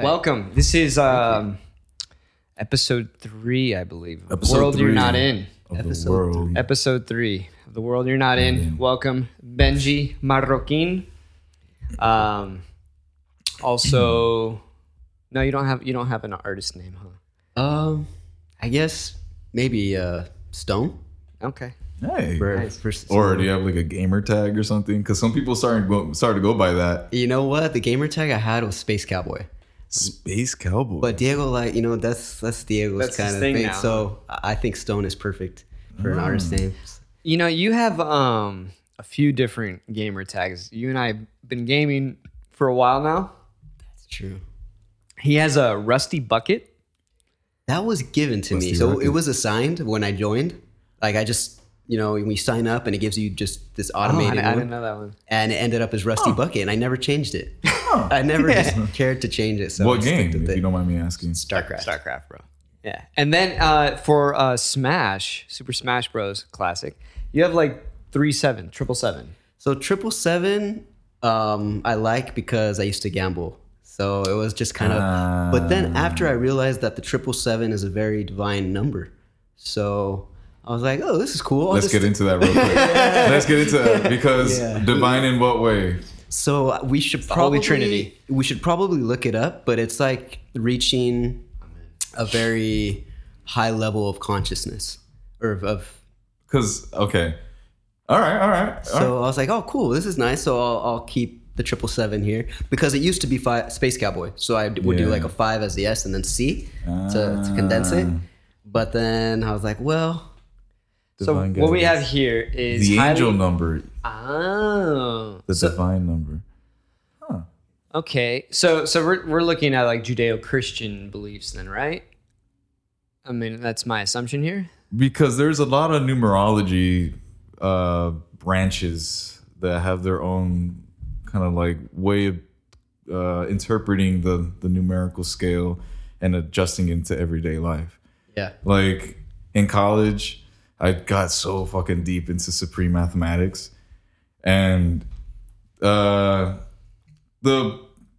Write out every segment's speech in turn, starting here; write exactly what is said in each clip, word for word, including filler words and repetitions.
Welcome. This is um, episode three, I believe. Episode World three You're Not In. Of episode the world. Th- episode three of The World You're Not In. in. Welcome, Benji Marroquin. Um, also, no, you don't have you don't have an artist name, huh? Um, I guess maybe uh, Stone. Okay. Hey. For, Nice. for Or do you have like a gamer tag or something? Because some people started go, started to go by that. You know what? The gamer tag I had was Space Cowboy. Space Cowboy. But Diego, like, you know, that's that's Diego's That's his kind of thing thing. now. So I think Stone is perfect for an Oh. artist name. You know, you have um a few different gamer tags. You and I have been gaming for a while now. That's true. He has a Rusty Bucket. That was given to me. Rusty So Rocket. it was assigned when I joined. Like, I just, you know, when you sign up and it gives you just this Oh, I, automated I one. didn't know that one. And it ended up as Rusty Oh. Bucket, and I never changed it. I never just cared to change it. So I what stuck game, with if it. you don't mind me asking? StarCraft. StarCraft, bro. Yeah. And then uh, for uh, Smash, Super Smash Bros. Classic, you have like three seven, triple seven. So triple seven, um, I like because I used to gamble. So it was just kind of. Ah. But then after I realized that the triple seven is a very divine number, so I was like, oh, this is cool. I'll Let's just- get into that real quick. Let's get into that because Yeah. divine in what way? So we should Holy probably Trinity. We should probably look it up, but it's like reaching a very high level of consciousness or of. of Because okay, all right, all right. all so I was like, oh, cool, this is nice. So I'll, I'll keep the triple seven here because it used to be five, Space Cowboy. So I would do Yeah. like a five as the S and then C to, to condense it. Ah. But then I was like, well, So Divine what we have guidance. here is the highly- angel number, Oh, the so, divine number. okay. So so we're we're looking at like Judeo-Christian beliefs then, right? I mean, that's my assumption here. Because there's a lot of numerology uh, branches that have their own kind of like way of uh, interpreting the the numerical scale and adjusting it to everyday life. yeah. Like in college, I got so fucking deep into supreme mathematics, and uh, the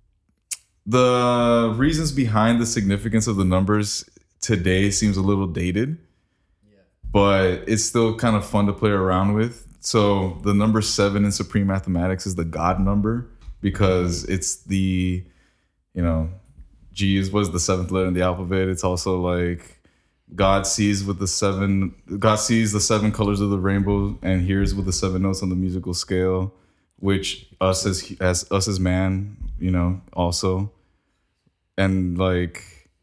the reasons behind the significance of the numbers today seems a little dated, but it's still kind of fun to play around with. So the number seven in supreme mathematics is the God number because it's the, you know, G is was the seventh letter in the alphabet. It's also like God sees with the seven. God sees the seven colors of the rainbow and hears with the seven notes on the musical scale, which us as as us as man, you know, also, and like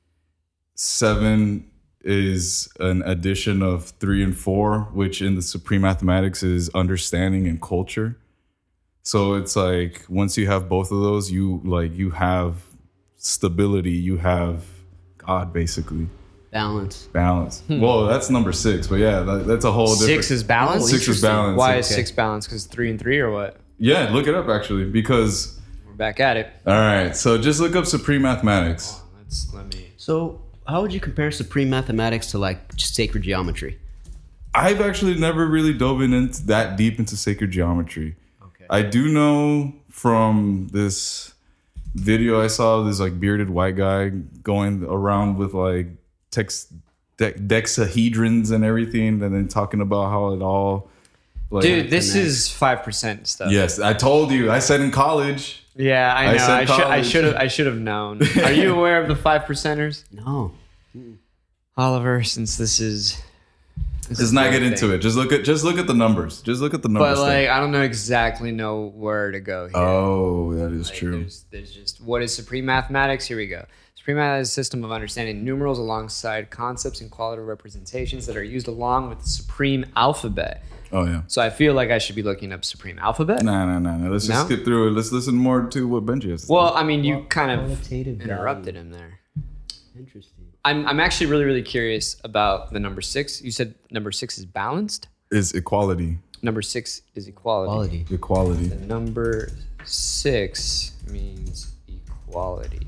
seven is an addition of three and four, which in the supreme mathematics is understanding and culture. So it's like once you have both of those, you like you have stability, you have God basically. Balance. Balance. Well, that's number six, but yeah, that, that's a whole different. Six is balanced. Oh, Six is interesting. balanced. Why is Okay. six balanced? Because three and three or what? Yeah, look it up actually because. We're back at it. All right, so just look up supreme mathematics. Let's let me. So how would you compare supreme mathematics to like just sacred geometry? I've actually never really dove in into that deep into sacred geometry. Okay. I do know from this video I saw of this like bearded white guy going around with like text de- dexahedrons and everything, and then talking about how it all. Like, Dude, this connect. is five percent stuff. yes, I told you. I said in college. Yeah, I I know. said I, should. I college. should have. I should have known. Are you aware of the five percenters, No. Oliver? Since this is. This Just not get into it. Just look at just look at the numbers. Just look at the numbers. But thing. like, I don't know exactly know where to go here. oh, that is Like, true. There's, there's just what is supreme mathematics? Here we go. Supreme mathematics is a system of understanding numerals alongside concepts and qualitative representations that are used along with the supreme alphabet. Oh yeah. So I feel like I should be looking up supreme alphabet. Nah, nah, nah, nah. Let's just No? skip through it. Let's listen more to what Benji has to say. Well, I mean, you kind of Qualitative interrupted him there. Interesting. I'm I'm actually really really curious about the number six. You said number six is balanced. Is equality. Number six is equality. Quality. Equality. The number six means equality.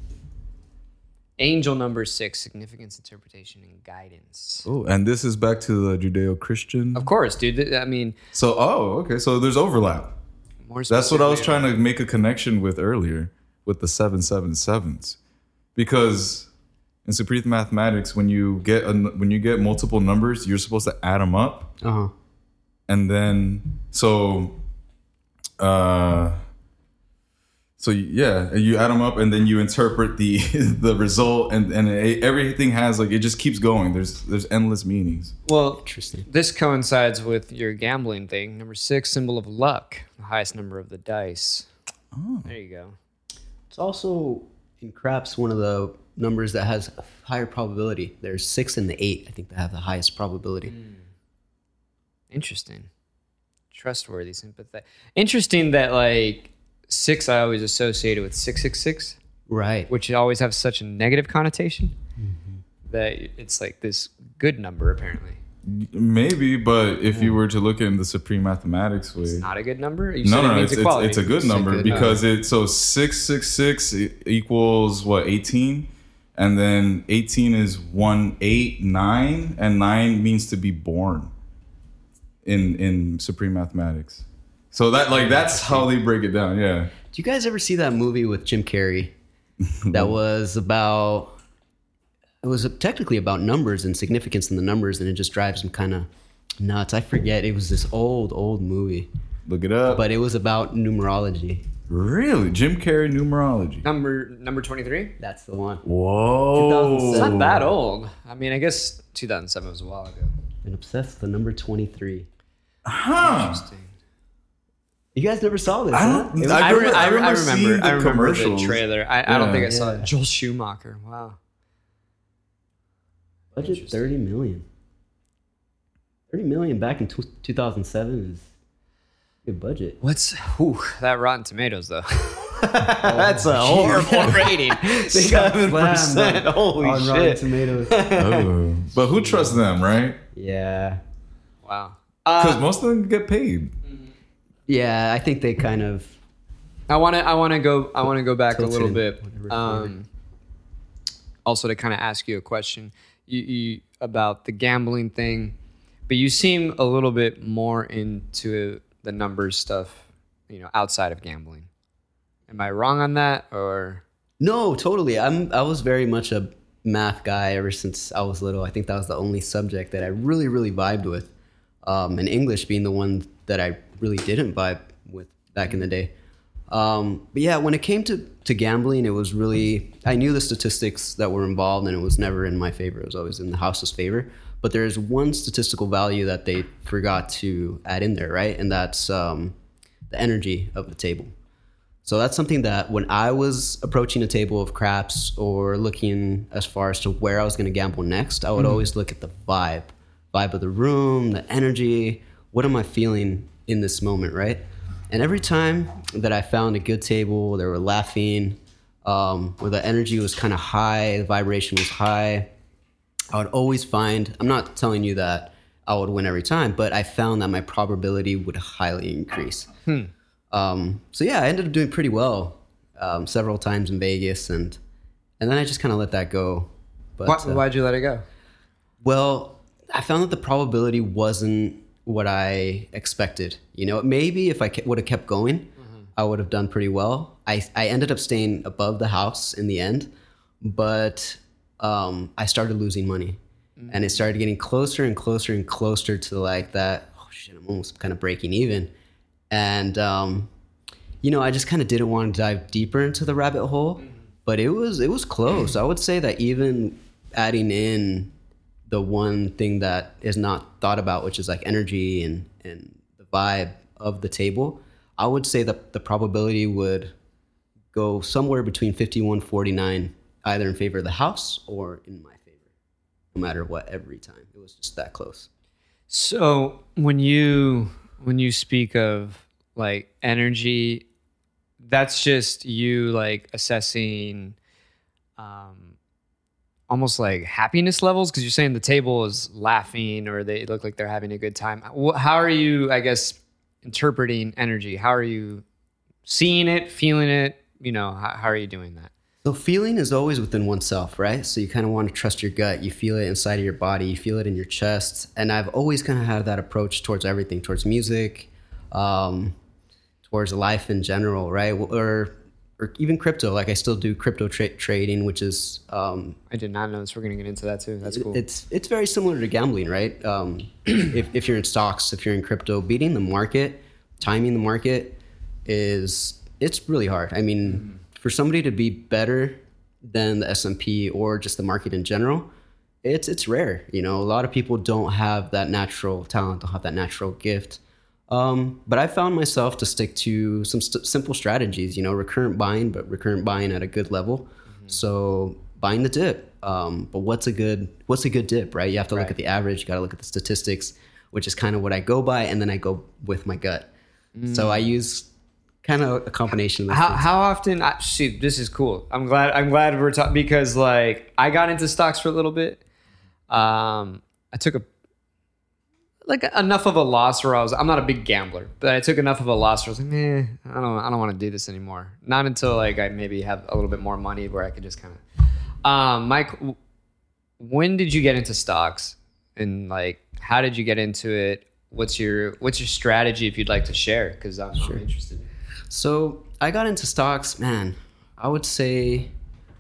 Angel number six, significance, interpretation, and guidance. Oh, and this is back to the Judeo-Christian. Of course, dude. th- I mean, So, oh, okay. So there's overlap. more That's what I was specifically- trying to make a connection with earlier with the seven seven sevens. because in supreme mathematics, when you get a, when you get multiple numbers, you're supposed to add them up, Uh-huh. and then so, uh, so yeah, you add them up, and then you interpret the the result, and and it, everything has like it just keeps going. There's there's endless meanings. Well, Interesting. this coincides with your gambling thing. Number six, symbol of luck, the highest number of the dice. Oh. There you go. It's also in craps one of the numbers that has a higher probability. There's six and the eight, I think, that have the highest probability. Interesting. Trustworthy, sympathetic. Interesting that like six I always associated with six six six, Right. which always have such a negative connotation that it's like this good number apparently. Maybe, but if you were to look at it in the supreme mathematics way, It's not a good number? You no, said it no, means it's, it's equality. it's a good It's a number good because it so six six six equals what eighteen, and then eighteen is one eight nine, and nine means to be born in in supreme mathematics. So that like that's how they break it down. Yeah. Do you guys ever see that movie with Jim Carrey that was about, it was technically about numbers and significance in the numbers, and it just drives him kind of nuts. I forget. It was this old, old movie, Look it up. but it was about numerology. Really, Jim Carrey numerology. Number number twenty-three? That's the one. Whoa. It's not that old. I mean, I guess two thousand seven was a while ago. And obsessed with the number twenty-three. Huh. Interesting. You guys never saw this, I huh? don't- It was- I I, re- remember- I, I re- I remember remember, seeing the I remember the commercials. trailer. I, I don't Yeah. think I saw Yeah. it. Joel Schumacher. Wow. budget thirty million. thirty million back in two thousand seven is a good budget. What's whew, that Rotten Tomatoes though? That's a horrible rating. Seven percent. Holy on Rotten shit! Tomatoes. Oh. But who trusts them, right? Yeah. Wow. Because Uh, most of them get paid. Yeah, I think they kind of I want to. I want to go. I want to go back a Tilted little in bit. whatever Um, also, to kind of ask you a question, you, you about the gambling thing, but you seem a little bit more into the numbers stuff, you know, outside of gambling. Am I wrong on that, or? No, totally. I'm I was very much a math guy ever since I was little. I think that was the only subject that I really, really vibed with. Um, and English being the one that I really didn't vibe with back in the day. Um, but yeah, when it came to, to gambling, it was really, I knew the statistics that were involved, and it was never in my favor. It was always in the house's favor. But there's one statistical value that they forgot to add in there, right? And that's um, the energy of the table. So that's something that when I was approaching a table of craps or looking as far as to where I was going to gamble next, I would Mm-hmm. always look at the vibe, vibe of the room, the energy. What am I feeling in this moment, right? And every time that I found a good table, they were laughing, um, where the energy was kind of high, the vibration was high, I would always find, I'm not telling you that I would win every time, but I found that my probability would highly increase. Hmm. Um, so yeah, I ended up doing pretty well um, several times in Vegas, and and then I just kind of let that go. But Why, uh, why'd you let it go? well, I found that the probability wasn't what I expected. You know, maybe if I ke- would have kept going, I would have done pretty well. I, I ended up staying above the house in the end, but um, I started losing money. And it started getting closer and closer and closer to like that, oh shit, I'm almost kind of breaking even. And, um, you know, I just kind of didn't want to dive deeper into the rabbit hole, but it was, it was close. I would say that even adding in the one thing that is not thought about, which is like energy and, and the vibe of the table, I would say that the probability would go somewhere between fifty-one forty-nine, either in favor of the house or in my favor, no matter what, every time. It was just that close. So when you when you speak of like energy, that's just you like assessing um almost like happiness levels, because you're saying the table is laughing or they look like they're having a good time. Wh- How are you, I guess, interpreting energy? How are you seeing it, feeling it? You know, how, how are you doing that? So feeling is always within oneself, right? So you kind of want to trust your gut. You feel it inside of your body. You feel it in your chest. And I've always kind of had that approach towards everything, towards music, um, towards life in general, right? Or or even crypto. Like I still do crypto tra- trading, which is um, I did not know this. We're gonna get into that too. That's cool. It's it's very similar to gambling, right? Um, if if you're in stocks, if you're in crypto, beating the market, timing the market is it's really hard. I mean, mm-hmm. for somebody to be better than the S and P or just the market in general, it's it's rare. You know, a lot of people don't have that natural talent, don't have that natural gift. Um, but I found myself to stick to some st- simple strategies, you know, recurrent buying, but recurrent buying at a good level. Mm-hmm. So buying the dip. Um, but what's a good, what's a good dip, right? You have to right. look at the average, you got to look at the statistics, which is kind of what I go by. And then I go with my gut. Mm. So I use kind of a combination of those how, things. how often, I, shoot, this is cool. I'm glad, I'm glad we're talking because like I got into stocks for a little bit. Um, I took a, like enough of a loss where I was, I'm not a big gambler, but I took enough of a loss where I was like, eh, I don't, I don't want to do this anymore. Not until like I maybe have a little bit more money where I could just kind of, um, Mike, when did you get into stocks and like, how did you get into it? What's your, what's your strategy if you'd like to share? Cause I'm, sure. I'm interested. So I got into stocks, man, I would say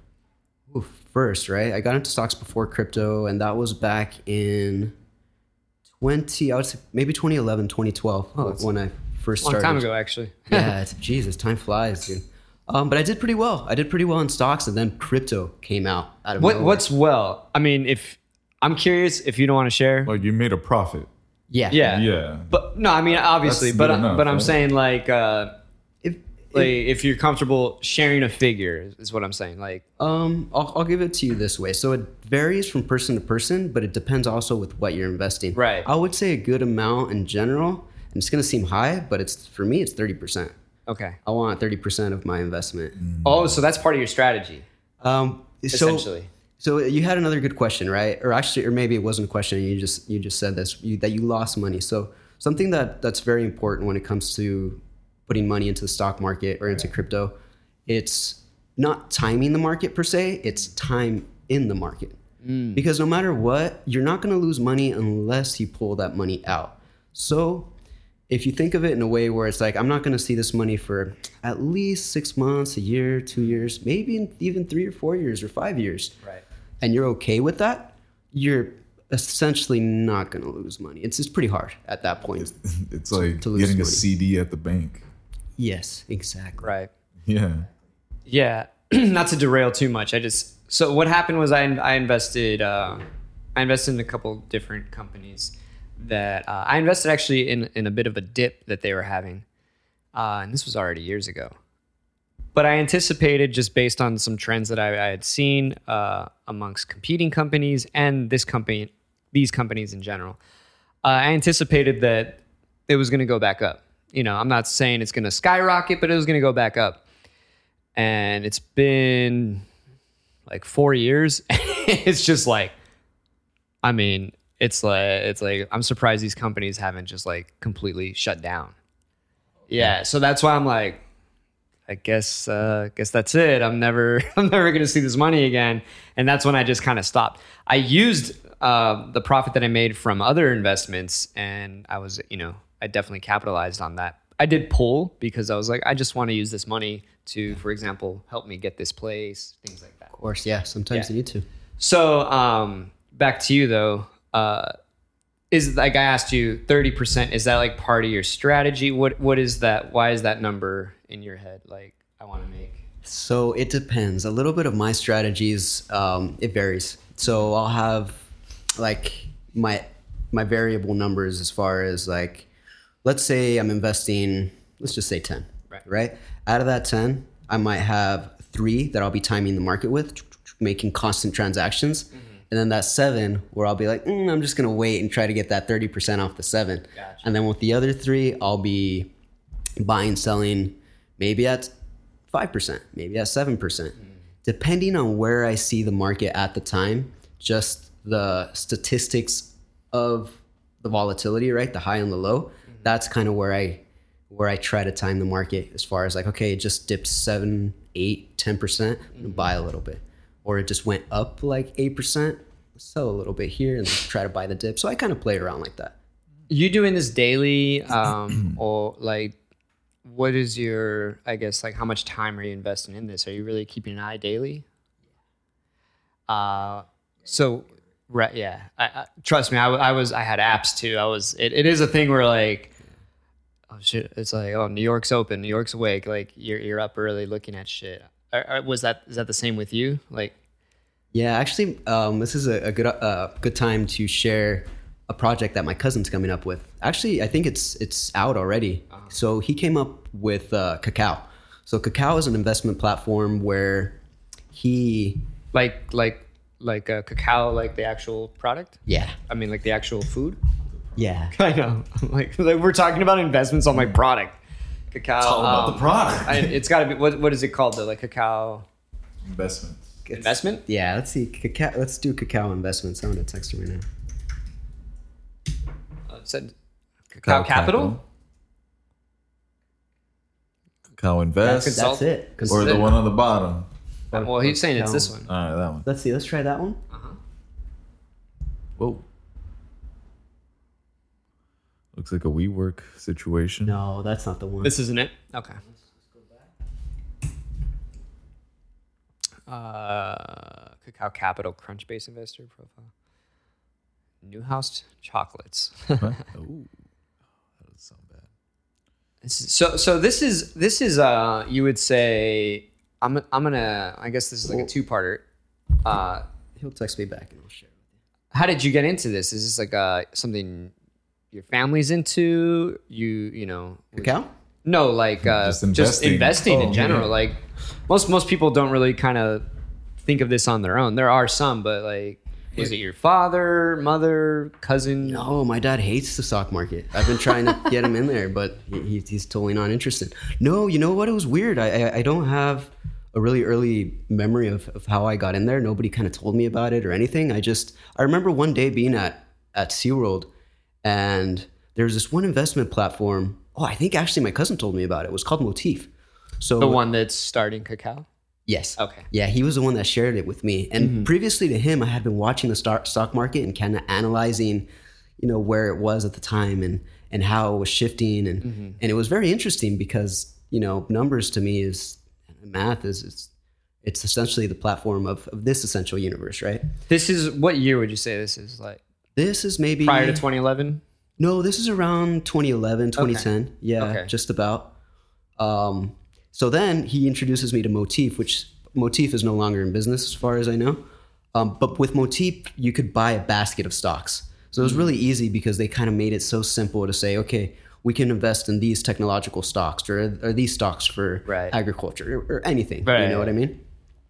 oof, first, right? I got into stocks before crypto and that was back in twenty, I would say maybe twenty eleven, twenty twelve oh, when I first started. A long time ago, actually. Yeah, it's, Jesus, time flies, dude. Um, but I did pretty well. I did pretty well in stocks, and then crypto came out out of what, nowhere. What's well? I mean, if I'm curious, if you don't want to share. Like you made a profit. Yeah. Yeah. Yeah. But no, I mean, obviously, That's but good enough, but I'm right? saying like, uh, If, like if you're comfortable sharing a figure, is what I'm saying. Like, um, I'll, I'll give it to you this way. So it varies from person to person, but it depends also with what you're investing. Right. I would say a good amount in general, and it's going to seem high, but it's for me, it's thirty percent. okay. I want thirty percent of my investment. Oh, so that's part of your strategy, Um, so, essentially. So you had another good question, right? Or actually, or maybe it wasn't a question. You just you just said this you, that you lost money. So something that that's very important when it comes to putting money into the stock market or into crypto, it's not timing the market per se. It's time in the market. Mm. Because no matter what, you're not going to lose money unless you pull that money out. So if you think of it in a way where it's like, I'm not going to see this money for at least six months, a year, two years, maybe even three or four years or five years. Right. And you're okay with that, you're essentially not going to lose money. It's just pretty hard at that point. It's like to lose getting a money. C D at the bank. Yes, exactly. Right. Yeah. Yeah. Not to derail too much. I just so what happened was I I invested uh, I invested in a couple different companies that uh, I invested actually in in a bit of a dip that they were having, uh, and this was already years ago. But I anticipated just based on some trends that I, I had seen uh, amongst competing companies and this company, these companies in general. Uh, I anticipated that it was going to go back up. You know, I'm not saying it's going to skyrocket, but it was going to go back up. And it's been like four years. It's just like, I mean, it's like, it's like, I'm surprised these companies haven't just like completely shut down. Yeah. So that's why I'm like, I guess, uh, guess that's it. I'm never, I'm never going to see this money again. And that's when I just kind of stopped. I used uh, the profit that I made from other investments, and I was, you know, I definitely capitalized on that. I did pull because I was like, I just want to use this money to, for example, help me get this place, things like that. Of course, yeah. Sometimes Yeah. you need to. So um, back to you though. Uh, is like I asked you, thirty percent. Is that like part of your strategy? What What is that? Why is that number in your head? Like I want to make. So it depends. A little bit of my strategies, um, it varies. So I'll have like my my variable numbers as far as like, let's say I'm investing, let's just say ten, Right. right? Out of that ten, I might have three that I'll be timing the market with, making constant transactions. Mm-hmm. And then that seven where I'll be like, mm, I'm just going to wait and try to get that thirty percent off the seven. Gotcha. And then with the other three, I'll be buying, selling maybe at five percent, maybe at seven percent. Mm. Depending on where I see the market at the time, just the statistics of the volatility, right? The high and the low. Mm-hmm. That's kind of where I where I try to time the market as far as like, okay, it just dipped seven, eight, ten percent, and buy a little bit. Or it just went up like eight percent, sell a little bit here and try to buy the dip. So I kind of play around like that. You doing this daily, um, or like, what is your, I guess, like how much time are you investing in this? Are you really keeping an eye daily? Uh, so, right, yeah. I, I, trust me, I, I was, I had apps too. I was, it, it is a thing where like, oh shit, it's like, oh, New York's open, New York's awake. Like you're, you're up early looking at shit. Or, or was that, is that the same with you? Like, Yeah, actually, um, this is a, a good uh, good time to share a project that my cousin's coming up with. Actually, I think it's it's out already. Uh-huh. So he came up with uh, Kakao. So Kakao is an investment platform where he like like like uh, cacao, like the actual product. yeah I mean, like the actual food. yeah I know. Like, like we're talking about investments on my product. Cacao. It's all about um, the product. I, it's got to be. What what is it called though? Like cacao Investments. investment. yeah. Let's see, Kakao, let's do Kakao investments. I'm gonna text him right now. Uh, it said cacao, capital. Cacao Invest. That's That's it. Cons- Or the one on the bottom. Uh, well, he's saying it's this one. All right, that one. Let's see. Let's try that one. Uh-huh. Whoa. Looks like a WeWork situation. No, that's not the one. This isn't it. Okay. Uh, Cacao Capital Crunchbase Investor Profile. Newhouse Chocolates. Huh? Ooh, that doesn't sound bad. This is- so so this is this is uh you would say I'm I'm gonna I guess this is like a two parter. Uh, He'll text me back and I'll share. how did you get into this? Is this like uh something your family's into? You you know Kakao? No, like uh, Just just investing. investing, Oh, in general. yeah. Like most most people don't really kind of think of this on their own. There are some, but like, was it your father, mother, cousin? No, my dad hates the stock market. I've been trying to get him in there, but he, he's totally not interested. No, you know what? It was weird. I I, I don't have a really early memory of, of how I got in there. Nobody kind of told me about it or anything. I just I remember one day being at at SeaWorld, and there's this one investment platform. Oh, I think actually my cousin told me about it. It was called Motif. So The one that's starting Cacao. yes. Okay. Yeah, he was the one that shared it with me. And Mm-hmm. previously to him, I had been watching the stock stock market and kind of analyzing, you know, where it was at the time and and how it was shifting, and Mm-hmm. and it was very interesting because, you know, numbers to me is math is it's it's essentially the platform of, of this essential universe, right? This is what year would you say this is? Like This is maybe prior to twenty eleven? No, this is around twenty eleven, twenty ten. Yeah, Okay. just about. Um, so then he introduces me to Motif, which Motif is no longer in business as far as I know. Um, but with Motif, you could buy a basket of stocks. So it was really easy because they kind of made it so simple to say, okay, we can invest in these technological stocks or, or these stocks for Right. agriculture or, or anything. Right. You know what I mean?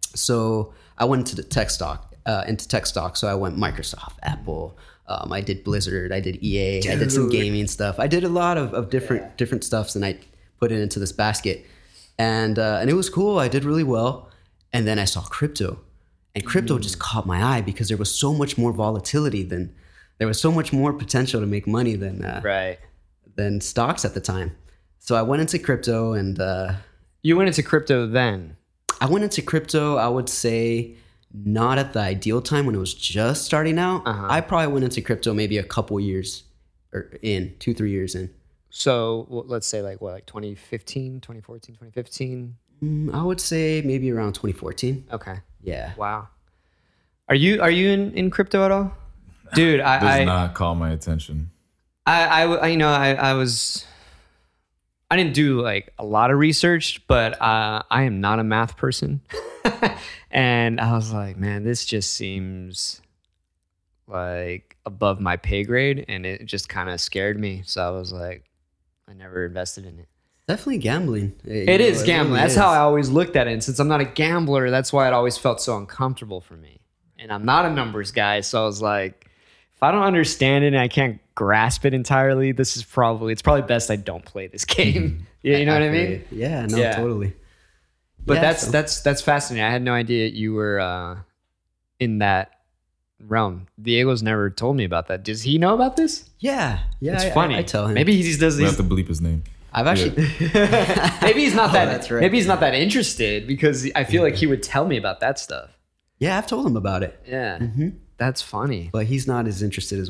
So I went into the tech stock, uh, into tech stock. So I went Microsoft, Apple. Um, I did Blizzard. I did E A. I did some gaming stuff. I did a lot of, of different different stuffs, and I put it into this basket, and uh, and it was cool. I did really well, and then I saw crypto, and crypto just caught my eye because there was so much more volatility than there was so much more potential to make money than uh, Right. than stocks at the time. So I went into crypto, and uh, You went into crypto then. I went into crypto, I would say not at the ideal time when it was just starting out. Uh-huh. I probably went into crypto maybe a couple years or in, two, three years in. So well, let's say like what, like twenty fifteen, twenty fourteen, twenty fifteen? Mm, I would say maybe around twenty fourteen. Okay. Yeah. Wow. Are you are you in, in crypto at all? Dude, I Does I, not call my attention. I, I, I- you know, I, I was, I didn't do like a lot of research, but uh, I am not a math person. And I was like, man, this just seems like above my pay grade. And it just kind of scared me. So I was like, I never invested in it. Definitely gambling. It is gambling. That's how I always looked at it. And since I'm not a gambler, that's why it always felt so uncomfortable for me. And I'm not a numbers guy. So I was like, if I don't understand it and I can't grasp it entirely, this is probably, it's probably best I don't play this game. Yeah, you know what I mean? Yeah, no, Yeah. totally. But Yeah, that's, so- that's, that's fascinating. I had no idea you were uh, in that realm. Diego's never told me about that. Does he know about this? Yeah, yeah. It's I, funny. I, I tell him. Maybe he just does We these. have to bleep his name. I've actually. Maybe he's not Oh, that. that's right. Maybe he's not that interested because I feel like he would tell me about that stuff. Yeah, I've told him about it, Yeah, Mm-hmm. that's funny. but he's not as interested as well.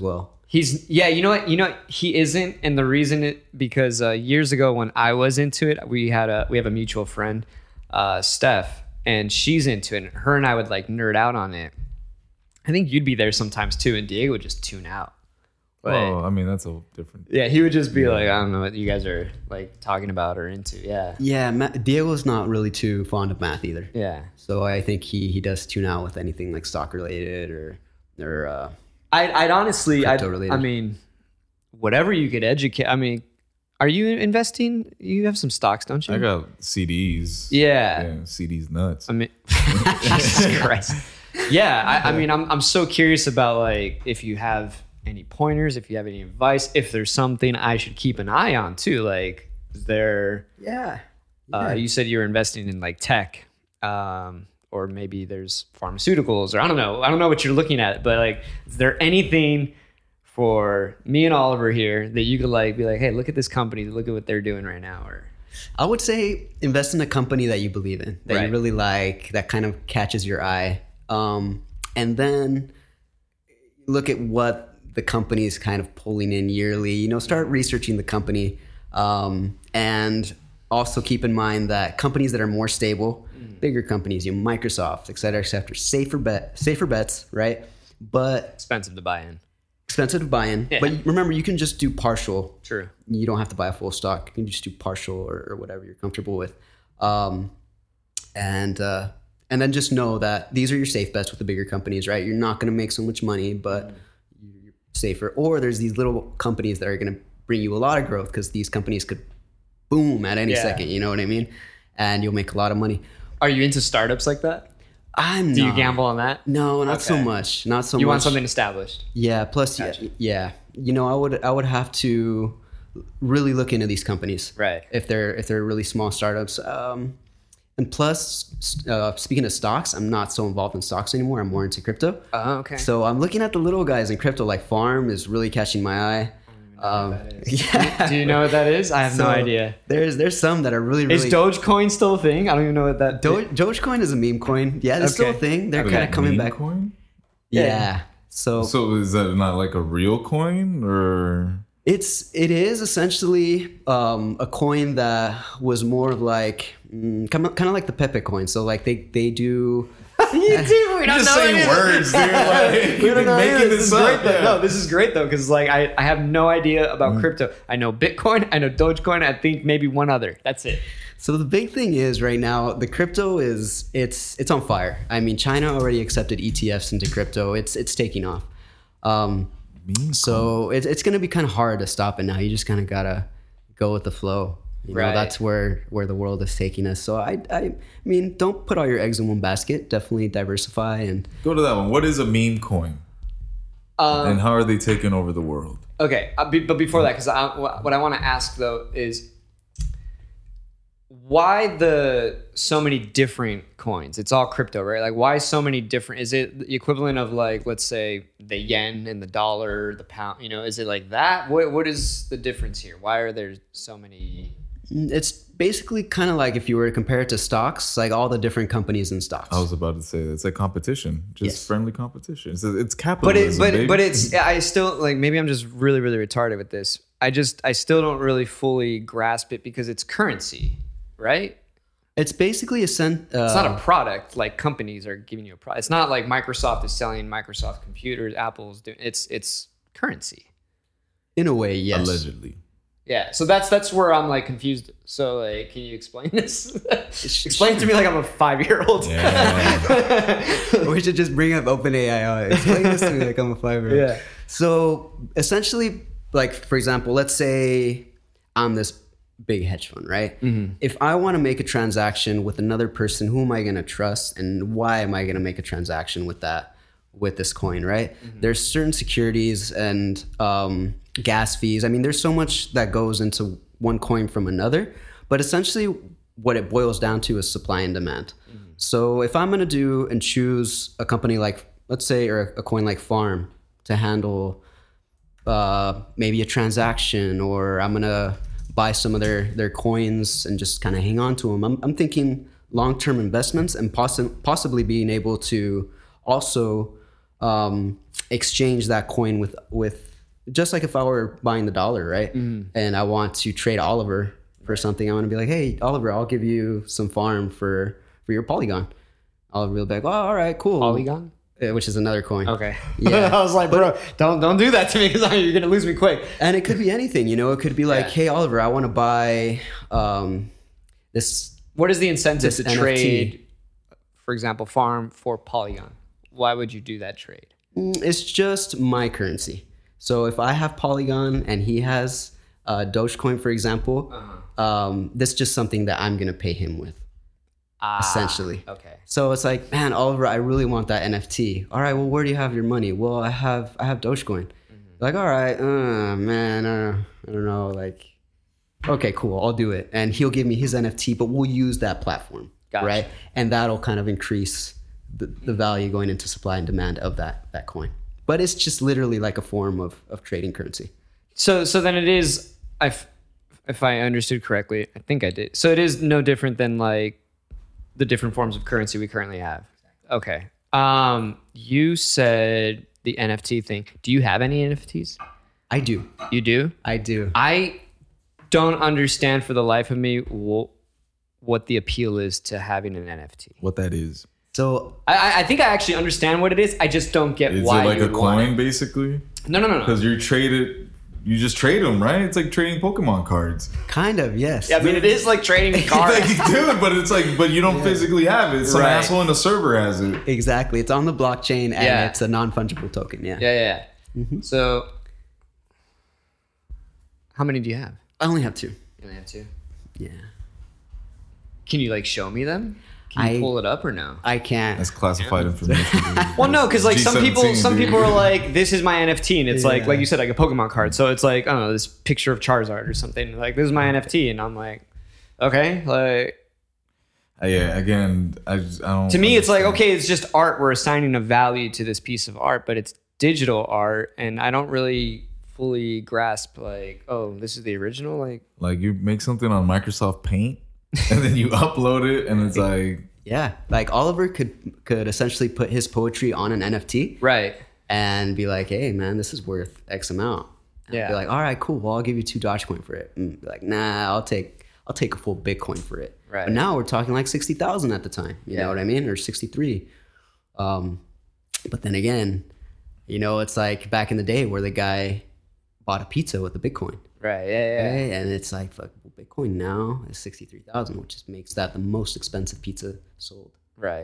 He's yeah, you know what? You know what? He isn't, and the reason it because uh, years ago when I was into it, we had a we have a mutual friend, uh, Steph, and she's into it. And her and I would like nerd out on it. I think you'd be there sometimes too, and Diego would just tune out. But, Oh, I mean that's a different. yeah, he would just be like, I don't know what you guys are like talking about or into. Yeah, Yeah, Ma- Diego's not really too fond of math either. yeah. So I think he he does tune out with anything like stock related or or uh, I'd, I'd honestly, I'd, Crypto-related. I mean, whatever you could educate. I mean, are you investing? You have some stocks, don't you? I got C Ds. Yeah. yeah, C Ds nuts. I mean, Jesus Christ. Yeah, I, I mean, I'm I'm so curious about like if you have any pointers, if you have any advice, if there's something I should keep an eye on too. Like, is there? yeah. Uh, you said you were investing in like tech, um, or maybe there's pharmaceuticals, or I don't know. I don't know what you're looking at, but like, is there anything for me and Oliver here that you could like be like, hey, look at this company, look at what they're doing right now, or I would say invest in a company that you believe in, that Right. you really like, that kind of catches your eye. Um, and then look at what the company is kind of pulling in yearly. You know, start researching the company. Um, and also keep in mind that companies that are more stable, bigger companies, you know, Microsoft, et cetera, et cetera, safer bet, safer bets, right? But expensive to buy in. expensive to buy in. Yeah. But remember, you can just do partial. True. You don't have to buy a full stock. You can just do partial or, or whatever you're comfortable with. Um, and uh, and then just know that these are your safe bets with the bigger companies, right? You're not going to make so much money, but you're safer. Or there's these little companies that are going to bring you a lot of growth because these companies could boom at any Yeah. second. You know what I mean? And you'll make a lot of money. Are you into startups like that? I'm Do you not. gamble on that? No, not so Okay. much. Not so You much. want something established? Yeah. Plus, Gotcha. yeah, yeah. You know, I would I would have to really look into these companies, Right. If they're if they're really small startups. Um, and plus, uh, speaking of stocks, I'm not so involved in stocks anymore. I'm more into crypto. Oh, okay. So I'm looking at the little guys in crypto, like Farm is really catching my eye. Um, yeah. Do you know what that is? I have no So idea. There's there's some that are really really. Is Dogecoin still a thing? I don't even know what that. Doge, Dogecoin is a meme coin. Yeah, it's still a Okay. thing. They're Okay. kind of coming Meme back. Coin? Yeah. Yeah. So So is that not like a real coin or? It's it is essentially um, a coin that was more of like mm, kind of kind of like the Pepe coin. So like they they do. You do. We don't just know saying it is. words, dude. Like, We don't you're know making it is. this This is up. great though. Yeah. No, this is great though because like I, I have no idea about Mm. crypto. I know Bitcoin. I know Dogecoin. I think maybe one other. That's it. So the big thing is right now the crypto is it's it's on fire. I mean China already accepted E T Fs into crypto. It's it's taking off. Um, Meme so it's it's gonna be kind of hard to stop it now. You just kind of gotta go with the flow. You know, Right. that's where where the world is taking us. So I I mean don't put all your eggs in one basket. Definitely diversify and. Go to that one. What is a meme coin? Um, And how are they taking over the world? Okay, uh, be, but before that, because what I want to ask though is why the so many different coins? It's all crypto, right? Like, why so many different? Is it the equivalent of like, let's say, the yen and the dollar, the pound? You know, is it like that? What What is the difference here? Why are there so many? It's basically kind of like if you were to compare it to stocks, like all the different companies in stocks. I was about to say it's like competition, just Yes. friendly competition. It's, it's But capitalism, it, but baby. but it's I still like maybe I'm just really really retarded with this. I just I still don't really fully grasp it because it's currency, right? It's basically a cent. Uh, It's not a product like companies are giving you a product. It's not like Microsoft is selling Microsoft computers, Apple's doing it's it's currency. in a way, yes. allegedly. Yeah. So that's that's where I'm like confused. So like can you explain this? Explain it to me like I'm a five year old. Yeah. We should just bring up OpenAI. Explain this to me like I'm a five-year-old. Yeah. So essentially, like for example, let's say I'm this big hedge fund, right? Mm-hmm. If I want to make a transaction with another person, who am I going to trust, and why am I going to make a transaction with that with this coin, right? Mm-hmm. There's certain securities and um, gas fees. I mean, there's so much that goes into one coin from another, but essentially, what it boils down to is supply and demand. Mm-hmm. So if I'm going to do and choose a company like, let's say, or a coin like Farm to handle uh, maybe a transaction, or I'm going to buy some of their, their coins and just kind of hang on to them. I'm, I'm thinking long-term investments and possi- possibly being able to also um, exchange that coin with, with just like if I were buying the dollar, right? Mm. And I want to trade Oliver for something, I want to be like, hey, Oliver, I'll give you some farm for, for your Polygon. Oliver will be like, oh, all right, cool. Polygon? Yeah, which is another coin. Okay. Yeah. I was like, bro, don't don't do that to me because you're going to lose me quick. And it could be anything, you know? It could be like, Yeah. hey, Oliver, I want to buy um, this. What is the incentive This to N F T. trade, for example, farm for Polygon? Why would you do that trade? Mm, It's just my currency. So if I have Polygon and he has uh, Dogecoin, for example, Uh-huh. um, that's just something that I'm going to pay him with, Ah, essentially. Okay. So it's like, man, Oliver, I really want that N F T. All right, well, where do you have your money? Well, I have I have Dogecoin. Mm-hmm. Like, all right, uh, man, uh, I don't know, like, okay, cool, I'll do it. And he'll give me his N F T, but we'll use that platform, Gotcha. right? And that'll kind of increase the, the value going into supply and demand of that that coin. But it's just literally like a form of, of trading currency. So so then it is, if, if I understood correctly, I think I did. So it is no different than like the different forms of currency we currently have. Okay. Um, you said the N F T thing. Do you have any N F Ts? I do. You do? I do. I don't understand for the life of me what, what the appeal is to having an N F T. What that is? So I, I think I actually understand what it is. I just don't get Is why it like you a would want coin it. basically? No, no, no, no. Because you're traded, you just trade them, right? It's like trading Pokemon cards. kind of, yes. Yeah, I mean, it is like trading cards. Like you do it, but it's like, but you don't physically have it. Some Right. asshole in the server has it. Exactly. It's on the blockchain and Yeah. it's a non-fungible token. Yeah. Yeah, yeah. yeah. So, how many do you have? I only have two. You only have two. Yeah. Can you like show me them? Can you I- pull it up or no? I can't. That's classified information. Well, no, because like some people, G seventeen, some dude. people are like, "This is my N F T," and it's like, Yeah. like you said, like a Pokemon card. So it's like, I don't know, this picture of Charizard or something. Like, this is my N F T, and I'm like, okay, like Uh, yeah, again, I, just, I don't. to me, it's like, understand. okay, it's just art. We're assigning a value to this piece of art, but it's digital art, and I don't really fully grasp like, oh, this is the original. Like, Like you make something on Microsoft Paint, and then you upload it, and it's like, Yeah. Like Oliver could could essentially put his poetry on an N F T right? and be like, hey man, this is worth X amount. And Yeah. Be like, all right, cool. Well, I'll give you two Dogecoin for it. And be like, nah, I'll take I'll take a full Bitcoin for it. Right. But now we're talking like sixty thousand at the time. You Yeah. know what I mean? Or sixty-three. Um, but then again, you know, it's like back in the day where the guy bought a pizza with a Bitcoin. Right. Yeah. Yeah. Right? And it's like, fuck, well, Bitcoin now is sixty-three thousand, which just makes that the most expensive pizza sold. Right.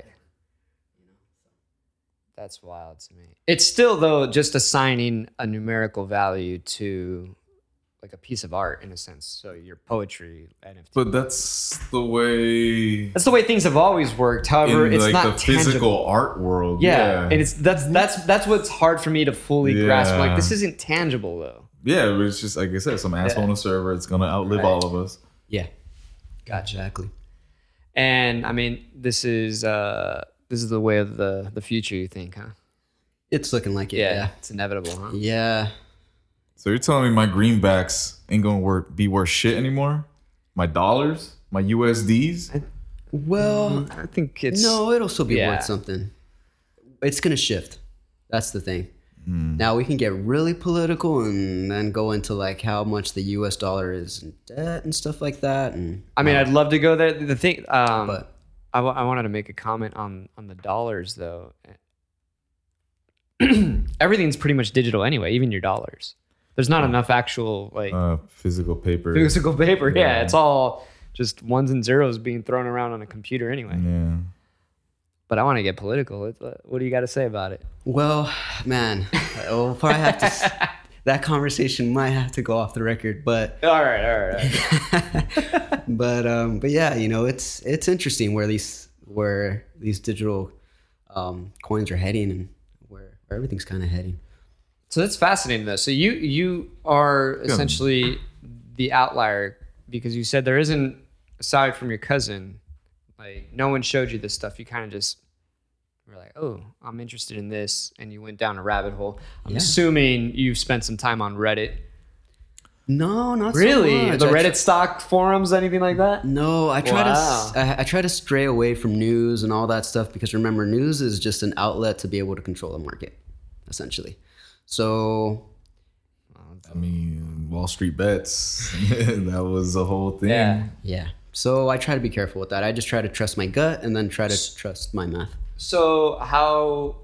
That's wild to me. It's still though just assigning a numerical value to like a piece of art in a sense. So your poetry N F T. but that's the way That's the way things have always worked. However, in it's like not the tangible. physical art world. Yeah. Yeah, and it's that's that's that's what's hard for me to fully grasp. I'm like, Yeah. this isn't tangible though. yeah, but it's just like I said, some asshole on the server. It's gonna outlive Right. all of us. Yeah. Gotcha. Exactly. And I mean, this is uh this is the way of the the future. You think, huh? It's looking like it. Yeah, Yeah. it's inevitable, huh? Yeah. So you're telling me my greenbacks ain't gonna work, be worth shit anymore? My dollars, my U S Ds. Well, I think it's no, it'll still be Yeah. worth something. It's going to shift. That's the thing. Now we can get really political and then go into like how much the U S dollar is in debt and stuff like that. And I mean, I'd love to go there. The thing, um, But- I, w- I wanted to make a comment on on the dollars though. Everything's pretty much digital anyway, even your dollars. There's not enough actual like Uh, physical paper. physical paper. Yeah. Yeah. It's all just ones and zeros being thrown around on a computer anyway. Yeah. But I want to get political. It's, uh, what do you got to say about it? well, man, we'll probably have to. s- That conversation might have to go off the record, but All right, all right. All right. but um, but yeah, you know, it's it's interesting where these where these digital um, coins are heading and where, where everything's kind of heading. So that's fascinating though. So you you are essentially the outlier because you said there isn't, aside from your cousin, like no one showed you this stuff. You kind of just were like, oh, I'm interested in this, and you went down a rabbit hole. I'm Yeah. assuming you've spent some time on Reddit. No, not Really, so much. the I Reddit tr- stock forums, anything like that? No, I try Wow. to I, I try to stray away from news and all that stuff because remember, news is just an outlet to be able to control the market, essentially. So I mean, Wall Street bets. That was a whole thing. Yeah. Yeah. So I try to be careful with that. I just try to trust my gut and then try to trust my math. So how,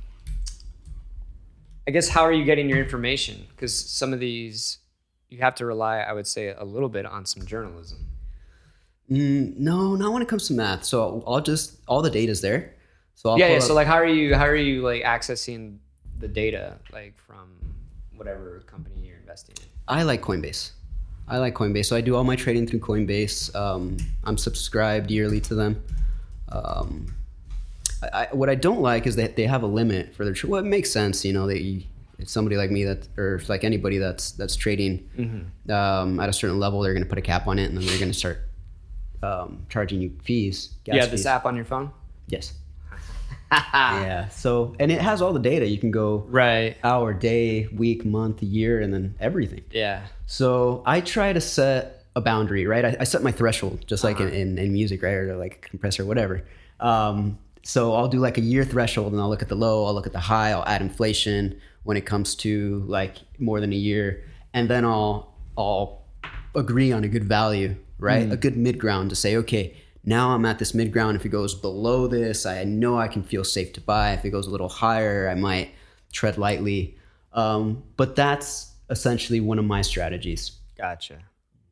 I guess, how are you getting your information? Because some of these, you have to rely, I would say, a little bit on some journalism. Mm, no, not when it comes to math. So I'll just, all the data's there. So I'll yeah, pull yeah. up- So like, how are you, how are you like accessing the data, like from whatever company you're investing in? I like Coinbase. I like Coinbase. So I do all my trading through Coinbase. Um, I'm subscribed yearly to them. Um, I, I, what I don't like is that they have a limit for their. Tra- well, it makes sense, you know. That you, it's somebody like me that, or like anybody that's that's trading Mm-hmm. um, at a certain level, they're going to put a cap on it, and then they're going to start um, charging you fees. Gas You have this fees. app on your phone? Yes. Yeah. So, and it has all the data. You can go Right. hour, day, week, month, year, and then everything. Yeah. So I try to set a boundary, right? I, I set my threshold, just like in, in, in music, right? Or like a compressor, whatever. Um, so I'll do like a year threshold and I'll look at the low, I'll look at the high, I'll add inflation when it comes to like more than a year. And then I'll, I'll agree on a good value, right? Mm. A good mid ground to say, okay, now I'm at this mid ground. If it goes below this, I know I can feel safe to buy. If it goes a little higher, I might tread lightly. Um, but that's essentially one of my strategies. Gotcha.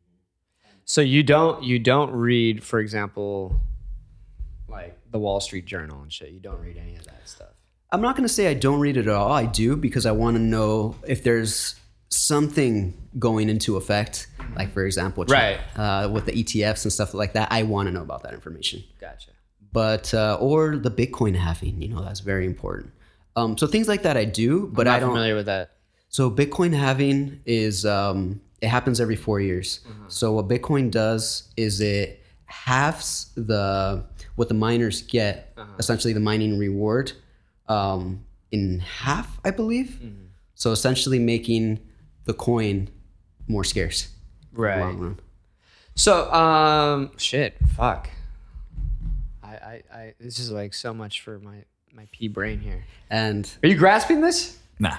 So you don't you don't read, for example, like the Wall Street Journal and shit. You don't read any of that stuff. I'm not going to say I don't read it at all. I do because I want to know if there's something going into effect. Like, for example, Right. uh, with the E T Fs and stuff like that. I want to know about that information. Gotcha. But, uh, or the Bitcoin halving, you know, that's very important. Um, so things like that I do, but I'm I not don't. familiar with that. So Bitcoin halving is, um, it happens every four years. So what Bitcoin does is it halves the, what the miners get, essentially the mining reward, um, in half, I believe. So essentially making the coin more scarce. in the Right. long run. So, um, shit, fuck. I, I, I, this is like so much for my, my pea brain here. And Are you grasping this? Nah.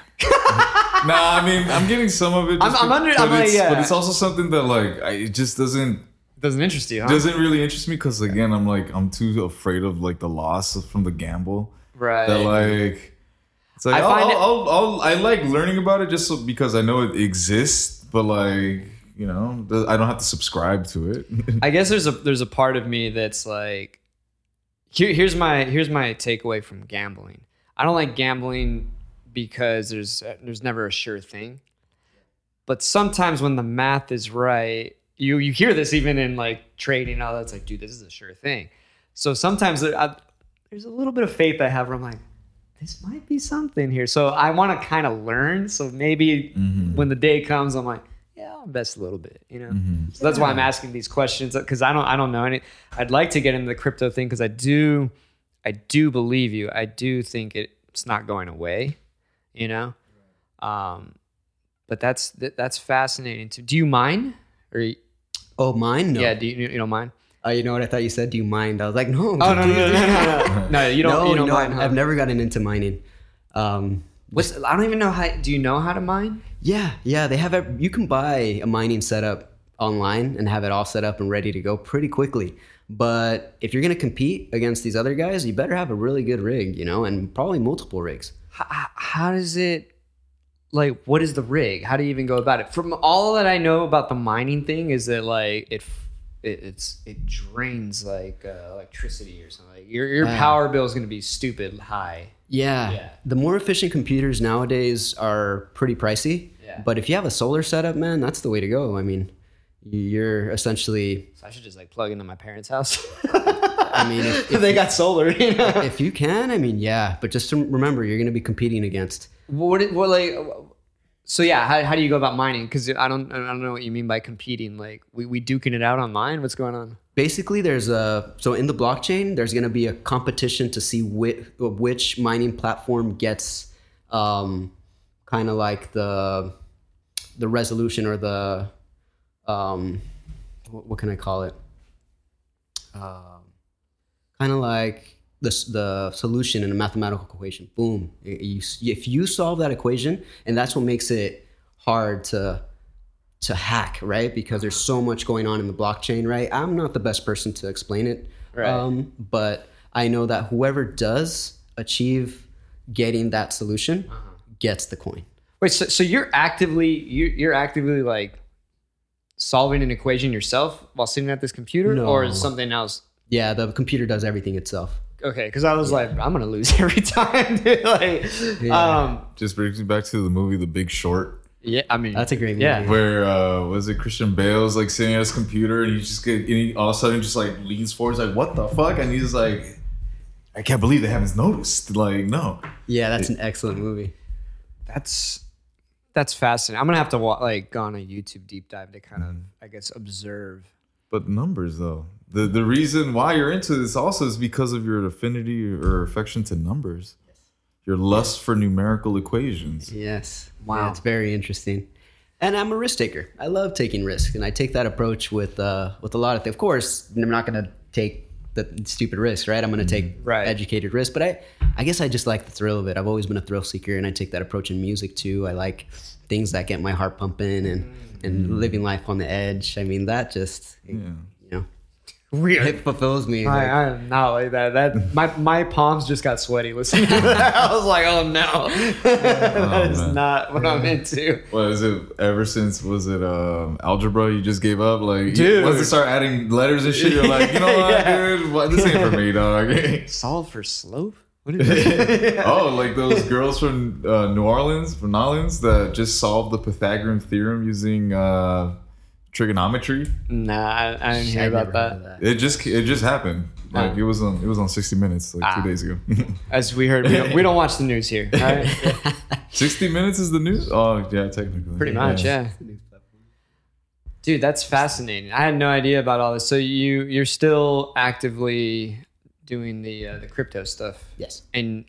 Nah, I mean, I'm getting some of it. I'm- just I'm be- under- but I'm like, it's, yeah. but it's also something that like I, it just doesn't Doesn't interest you, huh? doesn't really interest me because again, I'm like I'm too afraid of like the loss from the gamble. Right. That like it's like I I'll, find I'll, it- I'll, I'll, I like learning about it just so, because I know it exists, but like you know the- I don't have to subscribe to it. I guess there's a there's a part of me that's like, here here's my here's my takeaway from gambling. I don't like gambling because there's there's never a sure thing. But sometimes when the math is right, you you hear this even in like trading and all that. It's like, dude, this is a sure thing. So sometimes there, I, there's a little bit of faith I have where I'm like, this might be something here. So I want to kind of learn. So maybe when the day comes, I'm like, yeah, I'll invest a little bit, you know. So that's why I'm asking these questions because I don't I don't know any. I'd like to get into the crypto thing because I do I do believe you. I do think it, it's not going away, you know. Um, but that's that, that's fascinating too. Do you mind? Or you- oh, mine? No. yeah, do you you don't mind? Uh, you know what I thought you said? Do you mind? I was like, no. Oh no no no no no no, no you don't no, you don't no, mind. I've, huh? I've never gotten into mining. Um, What's I don't even know how. Do you know how to mine? yeah, yeah, they have it. You can buy a mining setup online and have it all set up and ready to go pretty quickly. But if you're going to compete against these other guys, you better have a really good rig, you know, and probably multiple rigs. How, how does it? Like, what is the rig? How do you even go about it? From all that I know about the mining thing, is that like it, it it's it drains like uh, electricity or something. Like your your Ah. power bill is going to be stupid high. Yeah. Yeah. The more efficient computers nowadays are pretty pricey. Yeah. But if you have a solar setup, man, that's the way to go. I mean, you're essentially, So I should just like plug into my parents' house. I mean, if, if, they got solar. You know. if you can, I mean, yeah. But just to remember, you're going to be competing against. What it- what like? So yeah, how how do you go about mining? Because I don't I don't know what you mean by competing. Like we we duking it out online. What's going on? Basically, there's a, so in the blockchain, there's going to be a competition to see which, which mining platform gets um, kind of like the, the resolution or the, um, what, what can I call it? Um, kind of like the, the solution in a mathematical equation. Boom. You, if you solve that equation, and that's what makes it hard to to hack, right? Because there's so much going on in the blockchain, right? I'm not the best person to explain it, Right. um, but I know that whoever does achieve getting that solution gets the coin. Wait, so, so you're actively you're, you're actively like solving an equation yourself while sitting at this computer, No. or is it something else? Yeah, the computer does everything itself. Okay, because I was like, I'm gonna lose every time, dude. Like, Yeah. um, Just brings me back to the movie The Big Short, yeah, I mean, That's a great movie. Yeah. where uh, was it Christian Bale's like sitting at his computer and he just get and he all of a sudden just like leans forward, he's like, what the fuck? And he's like, I can't believe they haven't noticed. Like, no. Yeah, that's an excellent movie. That's that's fascinating. I'm gonna have to wa- like go on a YouTube deep dive to kind of, I guess, observe. But numbers though. The the reason why you're into this also is because of your affinity or affection to numbers. Your lust for numerical equations. Yes. Wow. Yeah, it's very interesting. And I'm a risk taker. I love taking risks, and I take that approach with uh, with a lot of things. Of course, I'm not going to take the stupid risks, right? I'm going to take Right. educated risks, but I, I guess I just like the thrill of it. I've always been a thrill seeker, and I take that approach in music too. I like things that get my heart pumping and and living life on the edge. I mean, that just Yeah. you know Weird. it fulfills me. I, Like, I am not like that. That my my palms just got sweaty listening to that. I was like, oh no, that is man. not what I'm into. What is it? Ever since was it um, algebra? You just gave up, like, Dude. once they start adding letters and shit, you're like, you know what, Yeah. dude? What, this ain't for me, dog. Solve for slope. What is that? Oh, like those girls from uh, New Orleans, from New Orleans, that just solved the Pythagorean theorem using uh, trigonometry. Nah, I, I didn't hear I've about never heard that. of It just it just happened. Like Ah. it was on it was on sixty minutes like Ah. two days ago. As we heard, we don't, we don't watch the news here, right? sixty minutes is the news. Oh yeah, technically. Pretty much, yeah. Dude, that's fascinating. I had no idea about all this. So you you're still actively doing the uh, the crypto stuff, Yes. and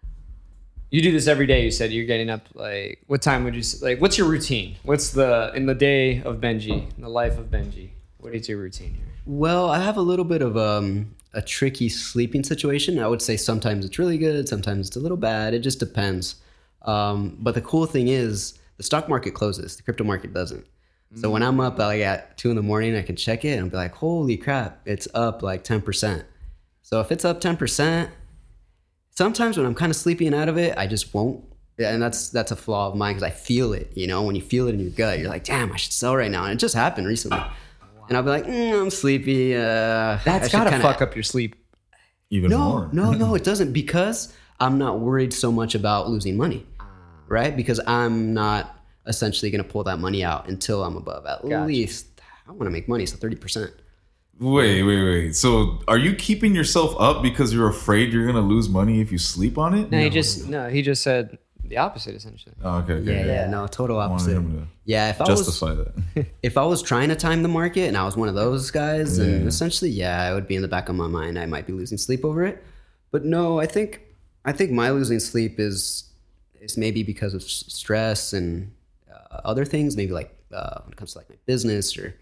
you do this every day. You said you're getting up like what time would you s- like? What's your routine? What's the in the day of Benji, in the life of Benji? What is your routine here? Well, I have a little bit of um, a tricky sleeping situation. I would say sometimes it's really good, sometimes it's a little bad. It just depends. Um, but the cool thing is the stock market closes, the crypto market doesn't. So when I'm up like at two in the morning, I can check it and I'll be like, holy crap, it's up like ten percent. So if it's up ten percent, sometimes when I'm kind of sleepy and out of it, I just won't. Yeah, and that's that's a flaw of mine because I feel it, you know, when you feel it in your gut, you're like, damn, I should sell right now. And it just happened recently. And I'll be like, mm, I'm sleepy. Uh, That's I should gotta kinda- fuck up your sleep. Even No, more. no, no, it doesn't because I'm not worried so much about losing money, right? Because I'm not essentially going to pull that money out until I'm above at Gotcha. least, I want to make money, so thirty percent. Wait, wait, wait. So are you keeping yourself up because you're afraid you're gonna lose money if you sleep on it? No, he just no, he just said the opposite essentially. Oh, okay, okay. Yeah, okay. yeah, no, total I wanted opposite. him Yeah, if to I was justify that. if I was trying to time the market and I was one of those guys, then Yeah. essentially, yeah, it would be in the back of my mind. I might be losing sleep over it. But no, I think I think my losing sleep is is maybe because of s- stress and uh, other things. Maybe like uh, when it comes to like my business or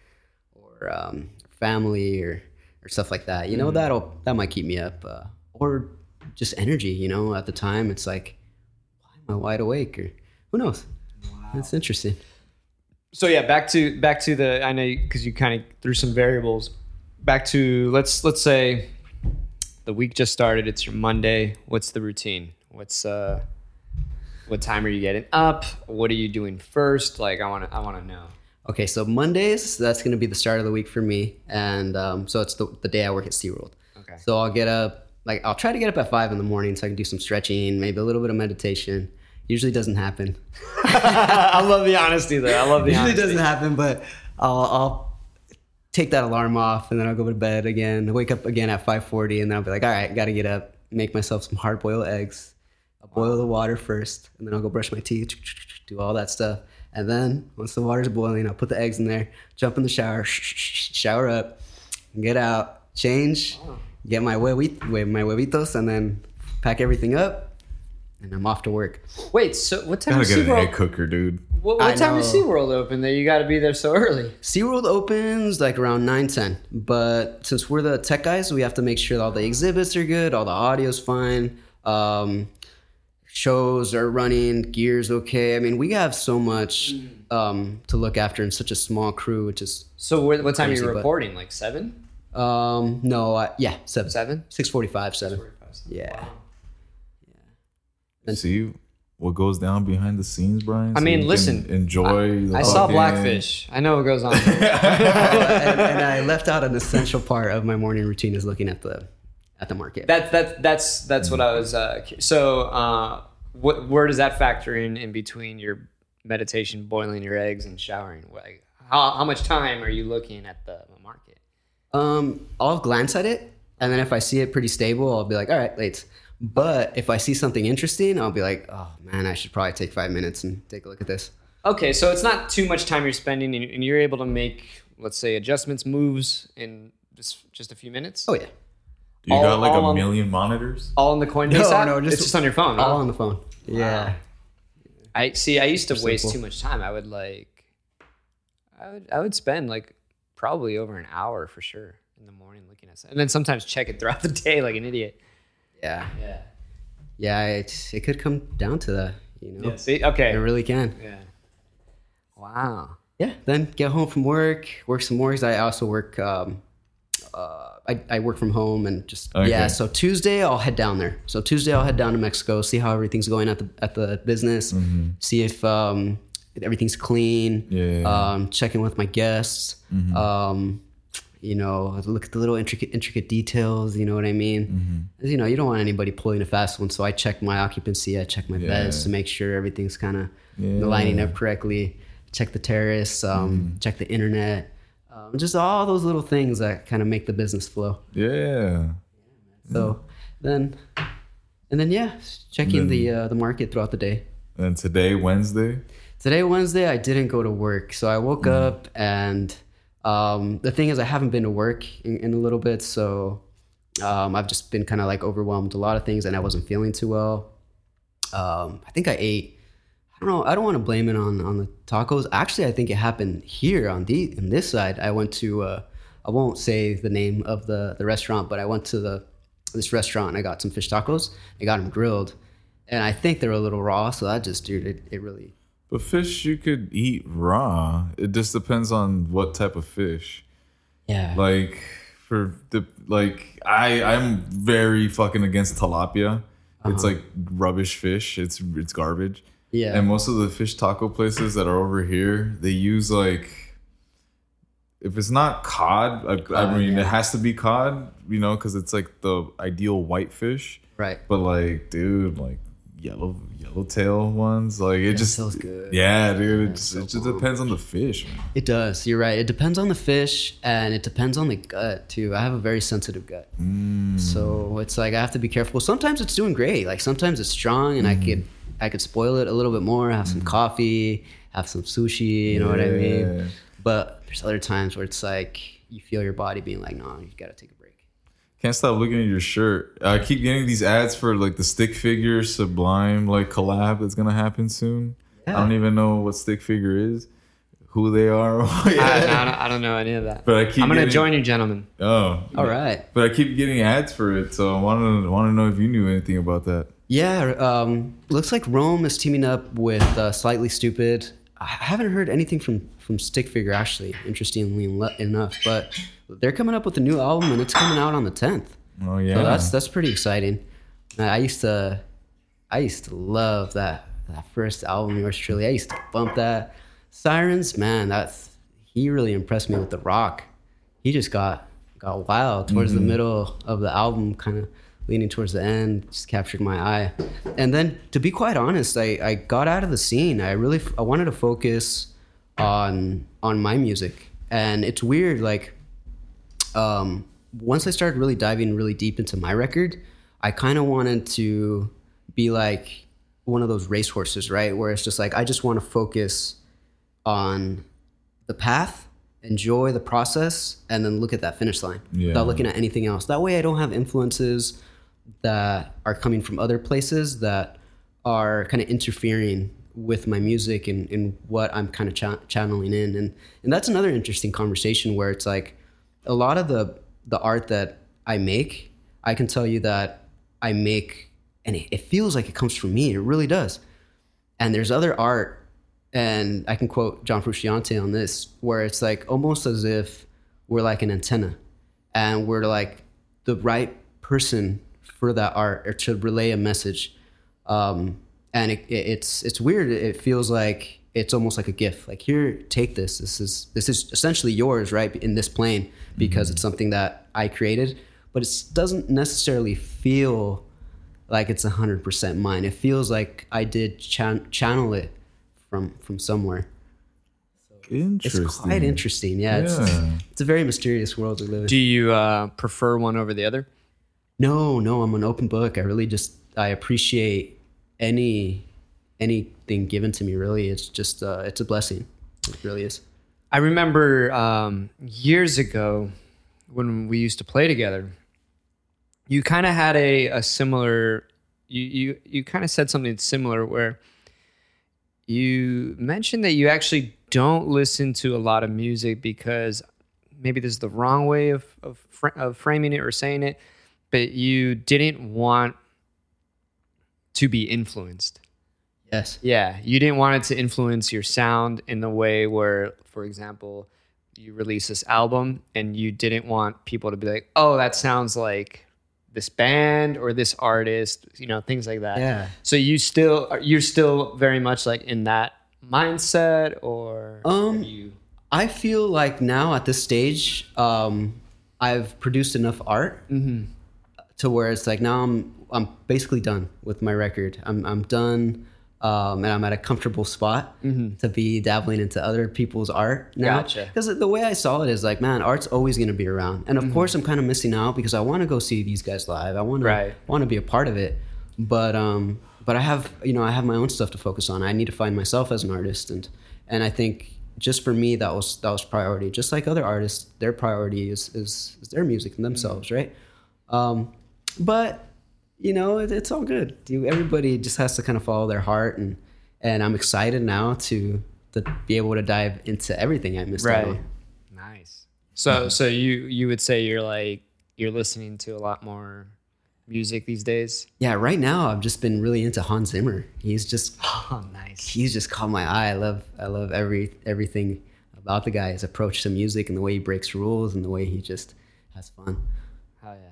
or um, family or or stuff like that. You know, that'll that might keep me up. Uh, or just energy. You know, at the time, it's like, why am I wide awake? Or who knows? That's interesting. So yeah, back to back to the I know because you kind of threw some variables. Back to let's let's say the week just started. It's your Monday. What's the routine? What's uh, what time are you getting up? What are you doing first? Like I want to I want to know. Okay, so Mondays, that's going to be the start of the week for me. And um, so it's the, the day I work at SeaWorld. Okay. So I'll get up, like, I'll try to get up at five in the morning so I can do some stretching, maybe a little bit of meditation. Usually doesn't happen. I love the honesty there. I love the Usually honesty. doesn't happen, but I'll, I'll take that alarm off and then I'll go to bed again, wake up again at five forty, and then I'll be like, all right, got to get up, make myself some hard-boiled eggs. I'll boil the water first, and then I'll go brush my teeth, do all that stuff. And then once the water's boiling, I'll put the eggs in there, jump in the shower, shower up, get out, change, get my huevit- my huevitos, and then pack everything up, and I'm off to work. Wait, so what time Gotta is get an egg SeaWorld? cooker, dude. What, I what time is know. SeaWorld open that you got to be there so early? SeaWorld opens like around nine ten, but since we're the tech guys, we have to make sure all the exhibits are good, all the audio's fine, um, shows are running, gear's okay. I mean, we have so much um, to look after in such a small crew, which is So what, what time Crazy, are you but- recording? Like seven? um, no, uh, yeah, seven, Seven? six forty-five, seven. Yeah. Wow. See what goes down behind the scenes, Brian. I So mean, you can listen, enjoy. the I saw fucking- Blackfish. I know what goes on. Oh, and, and I left out an essential part of my morning routine is looking at the at the market. That that that's that's what I was. Uh, cu- so, uh, what where does that factor in in between your meditation, boiling your eggs, and showering? Like, how how much time are you looking at the market? Um, I'll glance at it, and then if I see it pretty stable, I'll be like, all right, late. But if I see something interesting, I'll be like, oh man, I should probably take five minutes and take a look at this. Okay, so it's not too much time you're spending, and and you're able to make, let's say, adjustments, moves in just just a few minutes. Oh yeah, You all- got like all a on- million monitors. All in the Coinbase No, app? no, just- it's just on your phone. all Huh? on the phone. Yeah. I see. I used to waste simple. too much time. I would like, I would I would spend like probably over an hour for sure in the morning looking at, and then sometimes check it throughout the day like an idiot. Yeah, Yeah. yeah. It it could come down to that, you know. Yeah. See. Okay. It really can. Yeah. Wow. Yeah. Then get home from work, work some more. 'Cause I also work. Um, uh, I, I work from home and just Okay. yeah. So Tuesday I'll head down there. So Tuesday I'll head down to Mexico, see how everything's going at the at the business, see if um, everything's clean. Yeah. Um, check in with my guests. Um, you know, look at the little intricate intricate details. You know what I mean? You know, you don't want anybody pulling a fast one. So I check my occupancy. I check my Yeah. beds to make sure everything's kind of Yeah. lining up correctly. Check the terrace. Um, Check the internet. Um, just all those little things that kind of make the business flow. Yeah. So then, and then yeah, checking the uh, the market throughout the day. And today, Wednesday. Today, Wednesday, I didn't go to work. So I woke up and um, the thing is I haven't been to work in, in a little bit. So um, I've just been kind of like overwhelmed with a lot of things and I wasn't feeling too well. Um, I think I ate, I don't know, I don't want to blame it on, on the tacos. Actually, I think it happened here on the on this side. I went to, uh, I won't say the name of the, the restaurant, but I went to the this restaurant and I got some fish tacos. I got them grilled. And I think they were a little raw. So that just, dude, it, it really... But fish you could eat raw. It just depends on what type of fish. Yeah. Like for the like I I'm very fucking against tilapia. It's like rubbish fish. It's it's garbage. Yeah. And most of the fish taco places that are over here, they use like if it's not cod, like, I Cod, mean yeah. it has to be cod, you know, because it's like the ideal white fish. Right. But like, dude, like yellow yellowtail ones, like it just Yellowtail's good. yeah, dude. It just, it just depends on the fish, man. It does. You're right. It depends on the fish and it depends on the gut too. I have a very sensitive gut. Mm. So it's like I have to be careful. Sometimes it's doing great. Like sometimes it's strong and Mm. I could I could spoil it a little bit more, have some coffee, have some sushi, you know what I Yeah. mean? But there's other times where it's like you feel your body being like, no, you gotta take a break. Can't stop looking at your shirt. I keep getting these ads for like the stick figure Sublime like collab that's gonna happen soon. I Yeah. don't even know what stick figure is, who they are. I, I, don't, I don't know any of that. But I keep I'm gonna getting- join you, gentlemen. Oh, All right. But I keep getting ads for it, so I want to want to know if you knew anything about that. Yeah, um, looks like Rome is teaming up with uh, Slightly Stupid. I haven't heard anything from from Stick Figure actually, interestingly enle- enough, but they're coming up with a new album and it's coming out on the tenth. Oh yeah, So that's that's pretty exciting. Uh, I used to, I used to love that that first album, yours truly. I used to bump that. Sirens, man, that's he really impressed me with the rock. He just got got wild towards the middle of the album, kind of leaning towards the end, just captured my eye. And then, to be quite honest, I, I got out of the scene. I really I wanted to focus on on my music, and it's weird. Like, um, once I started really diving really deep into my record, I kind of wanted to be like one of those racehorses, right? Where it's just like I just want to focus on the path, enjoy the process, and then look at that finish line Yeah. without looking at anything else. That way I don't have influences that are coming from other places that are kind of interfering with my music and, and what I'm kind of cha- channeling in. And and that's another interesting conversation where it's like a lot of the the art that I make, I can tell you that I make and it, it feels like it comes from me. It really does. And there's other art and I can quote John Frusciante on this, where it's like almost as if we're like an antenna, and we're like the right person for that art or to relay a message. Um, and it, it, it's it's weird. It feels like it's almost like a gift. Like, here, take this. This is this is essentially yours, right, in this plane, because mm-hmm. it's something that I created. But it doesn't necessarily feel like it's one hundred percent mine. It feels like I did chan- channel it from from somewhere. Interesting. It's quite interesting. Yeah, yeah. It's, it's a very mysterious world we live in. Do you uh, prefer one over the other? No, no, I'm an open book. I really just, I appreciate any anything given to me, really. It's just, uh, it's a blessing. It really is. I remember um, years ago when we used to play together, you kind of had a, a similar, you, you, you kind of said something similar where you mentioned that you actually don't listen to a lot of music because maybe this is the wrong way of, of, fr- of framing it or saying it, but you didn't want to be influenced. Yes. Yeah. You didn't want it to influence your sound in the way where, for example, you release this album and you didn't want people to be like, oh, that sounds like this band or this artist, you know, things like that. Yeah. So you still, you're still very much like in that mindset, or um you... I feel like now at this stage, um, I've produced enough art mm-hmm. to where it's like now I'm I'm basically done with my record. I'm I'm done, um, and I'm at a comfortable spot mm-hmm. to be dabbling into other people's art now. Gotcha. Because the way I saw it is like, man, art's always going to be around, and of mm-hmm. course I'm kind of missing out because I want to go see these guys live. I want right. to want to be a part of it, but um, but I have you know I have my own stuff to focus on. I need to find myself as an artist, and and I think just for me that was that was priority. Just like other artists, their priority is is, is their music and themselves, mm-hmm. right? Um, but you know, it, it's all good. You, everybody just has to kind of follow their heart, and and I'm excited now to to be able to dive into everything I missed right. out on. Nice. So mm-hmm. so you you would say you're like you're listening to a lot more music these days? Yeah, right now I've just been really into Hans Zimmer. He's just oh nice. He's just caught my eye. I love I love every everything about the guy, his approach to music and the way he breaks rules and the way he just has fun. Oh yeah.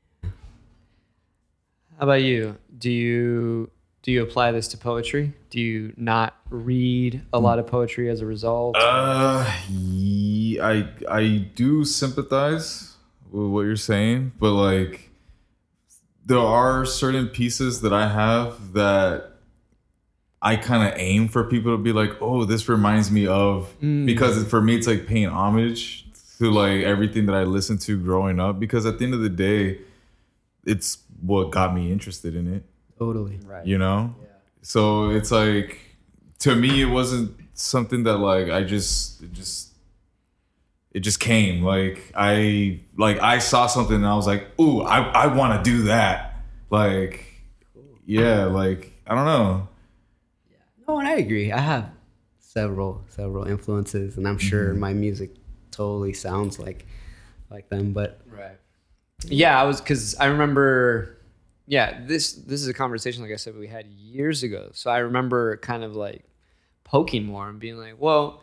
How about you? Do you do you apply this to poetry? Do you not read a lot of poetry as a result? Uh, yeah, I I do sympathize with what you're saying, but like there are certain pieces that I have that I kind of aim for people to be like, oh, this reminds me of, mm. because for me it's like paying homage to like everything that I listened to growing up, because at the end of the day, it's what got me interested in it. Totally. Right. You know? Yeah. So it's like, to me, it wasn't something that like, I just, it just, it just came. Like I, like I saw something and I was like, ooh, I, I want to do that. Like, cool. Yeah, like, I don't know. Yeah. No, and I agree. I have several, several influences, and I'm sure mm-hmm. my music totally sounds like, like them, but. Right. Yeah, I was, because I remember, yeah, this this is a conversation, like I said, we had years ago. So I remember kind of like poking more and being like, well,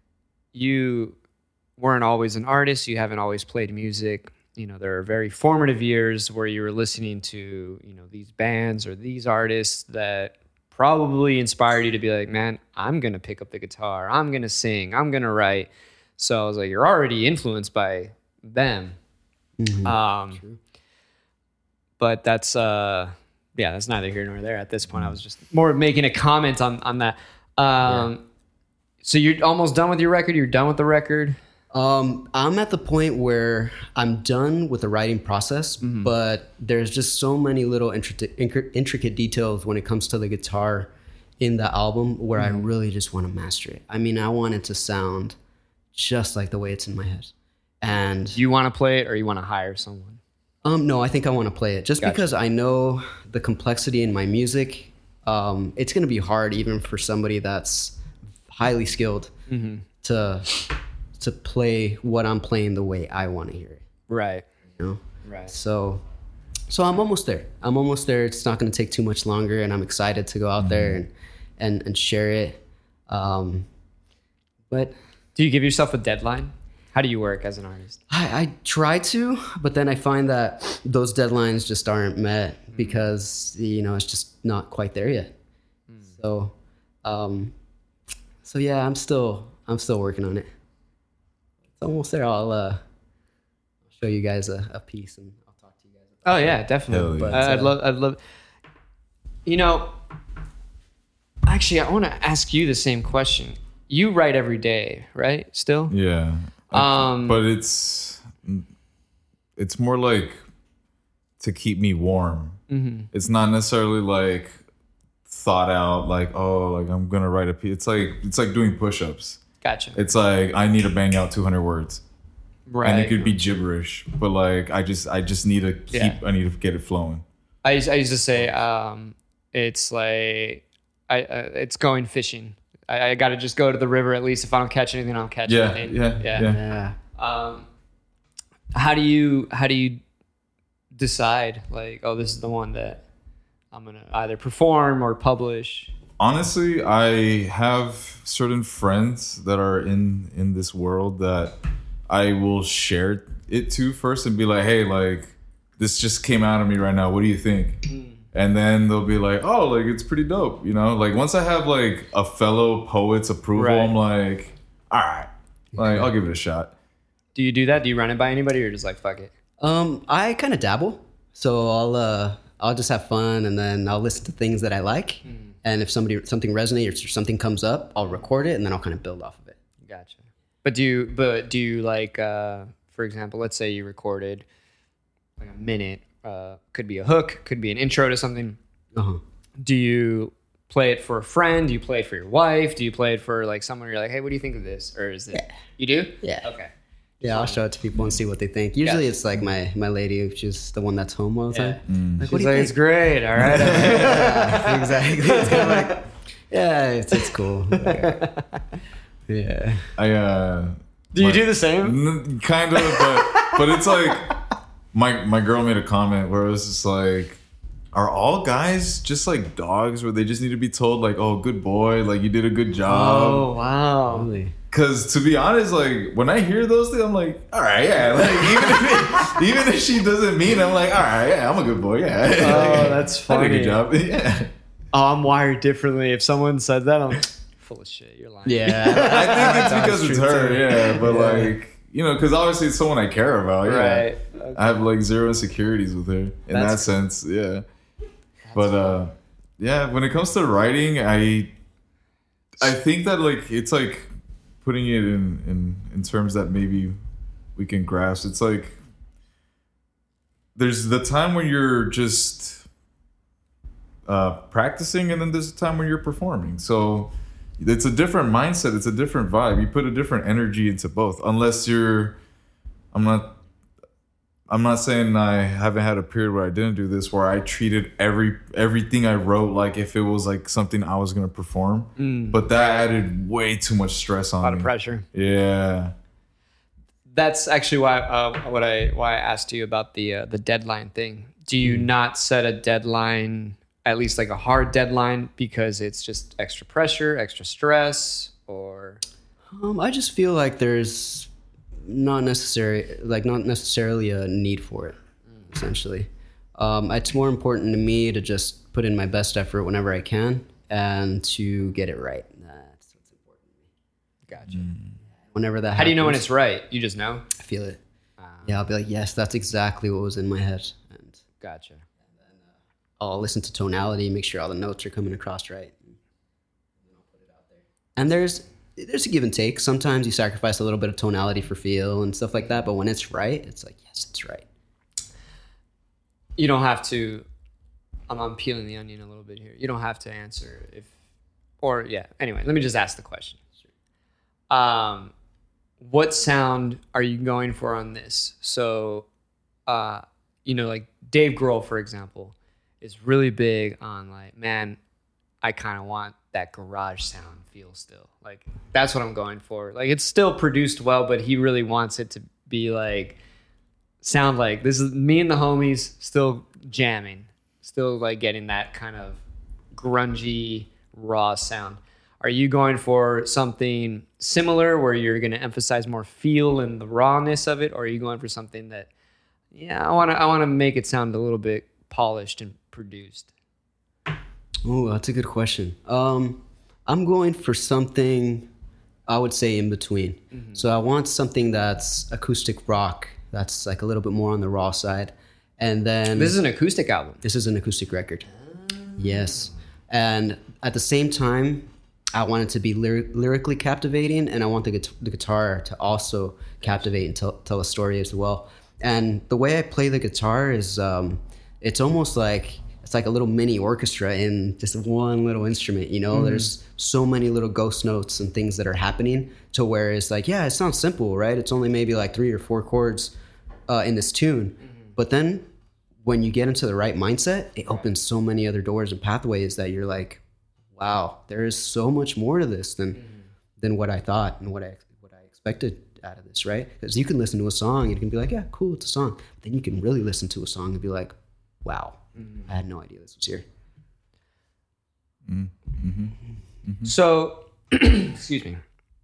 you weren't always an artist. You haven't always played music. You know, there are very formative years where you were listening to, you know, these bands or these artists that probably inspired you to be like, man, I'm going to pick up the guitar. I'm going to sing. I'm going to write. So I was like, you're already influenced by them. Mm-hmm. Um, but that's uh, yeah, that's neither here nor there at this point. I was just more making a comment on on that. Um, yeah. So you're almost done with your record. You're done with the record. Um, I'm at the point where I'm done with the writing process, mm-hmm. but there's just so many little intricate intricate details when it comes to the guitar in the album where mm-hmm. I really just want to master it. I mean, I want it to sound just like the way it's in my head. And do you want to play it, or you want to hire someone? Um, no, I think I want to play it just gotcha. Because I know the complexity in my music. Um, it's going to be hard even for somebody that's highly skilled mm-hmm. to to play what I'm playing the way I want to hear it. Right. You know? Right. So, so I'm almost there. I'm almost there. It's not going to take too much longer, and I'm excited to go out mm-hmm. there and, and, and share it. Um, but Do you give yourself a deadline? How do you work as an artist? I, I try to, but then I find that those deadlines just aren't met because, you know, it's just not quite there yet. Mm. So, um, so yeah, I'm still, I'm still working on it. It's almost there. I'll, uh, show you guys a, a piece and I'll talk to you guys. Oh yeah, definitely. Hell yeah. But uh, I'd love, I'd love, you know, actually, I want to ask you the same question. You write every day, right? Still? Yeah. Um, but it's it's more like to keep me warm. Mm-hmm. It's not necessarily like thought out, like, oh, like I'm gonna write a piece. It's like it's like doing push-ups. Gotcha. It's like I need to bang out two hundred words. Right. And it could be gibberish, but like I just I just need to keep Yeah. I need to get it flowing. I used, I used to say um, it's like I uh, it's going fishing. I, I got to just go to the river at least. If I don't catch anything, I don't catch Yeah, anything. yeah, yeah. Yeah. Um, how do you how do you decide like, oh, this is the one that I'm gonna either perform or publish? Honestly, I have certain friends that are in in this world that I will share it to first and be like, hey, like this just came out of me right now. What do you think? Mm. And then they'll be like, oh, like it's pretty dope. You know, like once I have like a fellow poet's approval, Right. I'm like, all right, like I'll give it a shot. Do you do that? Do you run it by anybody or just like fuck it? Um, I kind of dabble, so I'll uh, I'll just have fun, and then I'll listen to things that I like, mm. and if somebody something resonates or something comes up, I'll record it, and then I'll kind of build off of it. Gotcha. But do you but do you like uh, for example, let's say you recorded like a minute, uh, could be a hook, could be an intro to something. Uh-huh. Do you play it for a friend? Do you play it for your wife? Do you play it for like someone you're like, hey, what do you think of this? Or is it Yeah. you do? Yeah. Okay. Yeah, I'll show it to people and see what they think. Usually, it's like my my lady, which is the one that's home all the Yeah. time. Mm. Like, She's what do you like, think? it's great. All right. Yeah, exactly. It's kind of like, yeah, it's it's cool. Yeah. I uh, Do you my- do the same? N- kind of, but but it's like my my girl made a comment where it was just like, are all guys just like dogs where they just need to be told like, oh, good boy, like you did a good job? Oh wow. Really? Because to be honest, like when I hear those things, I'm like, all right, yeah. Like even if it, even if she doesn't mean, I'm like, all right, yeah, I'm a good boy, yeah. Oh, that's I funny. did a good job, yeah. Oh, I'm wired differently. If someone said that, I'm full of shit. You're lying. Yeah. I think it's because it's true, her, too. yeah. But Yeah. like, you know, because obviously it's someone I care about, yeah. Right. Okay. I have like zero insecurities with her in That's- that sense, yeah. But uh, yeah, when it comes to writing, I I think that like it's like putting it in in in terms that maybe we can grasp. It's like there's the time when you're just uh, practicing, and then there's a time when you're performing. So it's a different mindset. It's a different vibe. You put a different energy into both. Unless you're, I'm not. I'm not saying I haven't had a period where I didn't do this, where I treated every everything I wrote like if it was like something I was gonna perform. Mm. But that added way too much stress on A lot me. of pressure. Yeah. That's actually why uh, what I why I asked you about the uh, the deadline thing. Do you not set a deadline, at least like a hard deadline, because it's just extra pressure, extra stress, or? Um, I just feel like there's not necessary, like not necessarily a need for it. Essentially, um, it's more important to me to just put in my best effort whenever I can and to get it right. That's what's important to me. Gotcha. Whenever that How do you know when happens, it's right? You just know. I feel it. Yeah, I'll be like, yes, that's exactly what was in my head, and Gotcha. I'll listen to tonality, make sure all the notes are coming across right, and I'll put it out there. And there's there's a give and take. Sometimes you sacrifice a little bit of tonality for feel and stuff like that, but when it's right, it's like, yes, it's right. You don't have to. I'm, I'm peeling the onion a little bit here. You don't have to answer if, or yeah. Anyway, let me just ask the question. Um, what sound are you going for on this? So, uh, you know, like Dave Grohl, for example, is really big on like, man, I kind of want that garage sound feel still. Like that's what I'm going for. Like it's still produced well, but he really wants it to be like sound like this is me and the homies still jamming, still like getting that kind of grungy raw sound. Are you going for something similar where you're going to emphasize more feel and the rawness of it, or are you going for something that, yeah, I want to I want to make it sound a little bit polished and produced? Oh, that's a good question. Um, I'm going for something, I would say, in between. Mm-hmm. So I want something that's acoustic rock, that's like a little bit more on the raw side. And then this is an acoustic album. This is an acoustic record. Yes. And at the same time, I want it to be lyric- lyrically captivating, and I want the, gu- the guitar to also captivate and tell, tell a story as well. And the way I play the guitar is, um, it's almost like, it's like a little mini orchestra in just one little instrument, you know? Mm-hmm. There's so many little ghost notes and things that are happening to where it's like, yeah, it sounds simple, right? It's only maybe like three or four chords uh, in this tune. Mm-hmm. But then when you get into the right mindset, it opens so many other doors and pathways that you're like, wow, there is so much more to this than mm-hmm. than what I thought and what I what I expected out of this, right? Because you can listen to a song and you can be like, yeah, cool, it's a song. But then you can really listen to a song and be like, wow, mm-hmm. I had no idea this was here. Mm-hmm. Mm-hmm. So, excuse me.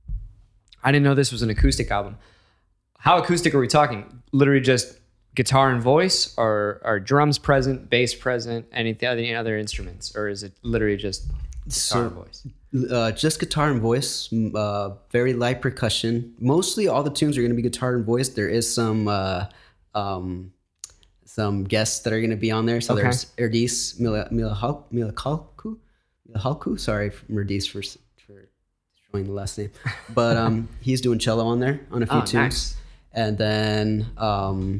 I didn't know this was an acoustic album. How acoustic are we talking? Literally just guitar and voice, or are drums present, bass present, any, any other instruments? Or is it literally just guitar so, and voice? Uh, just guitar and voice, uh, very light percussion. Mostly all the tunes are going to be guitar and voice. There is some uh, um, some guests that are going to be on there. So okay. There's Erdis Milahalku, Milahalku, sorry, Erdis for, for showing the last name. But um, he's doing cello on there on a few oh, tunes. Nice. And then... Um,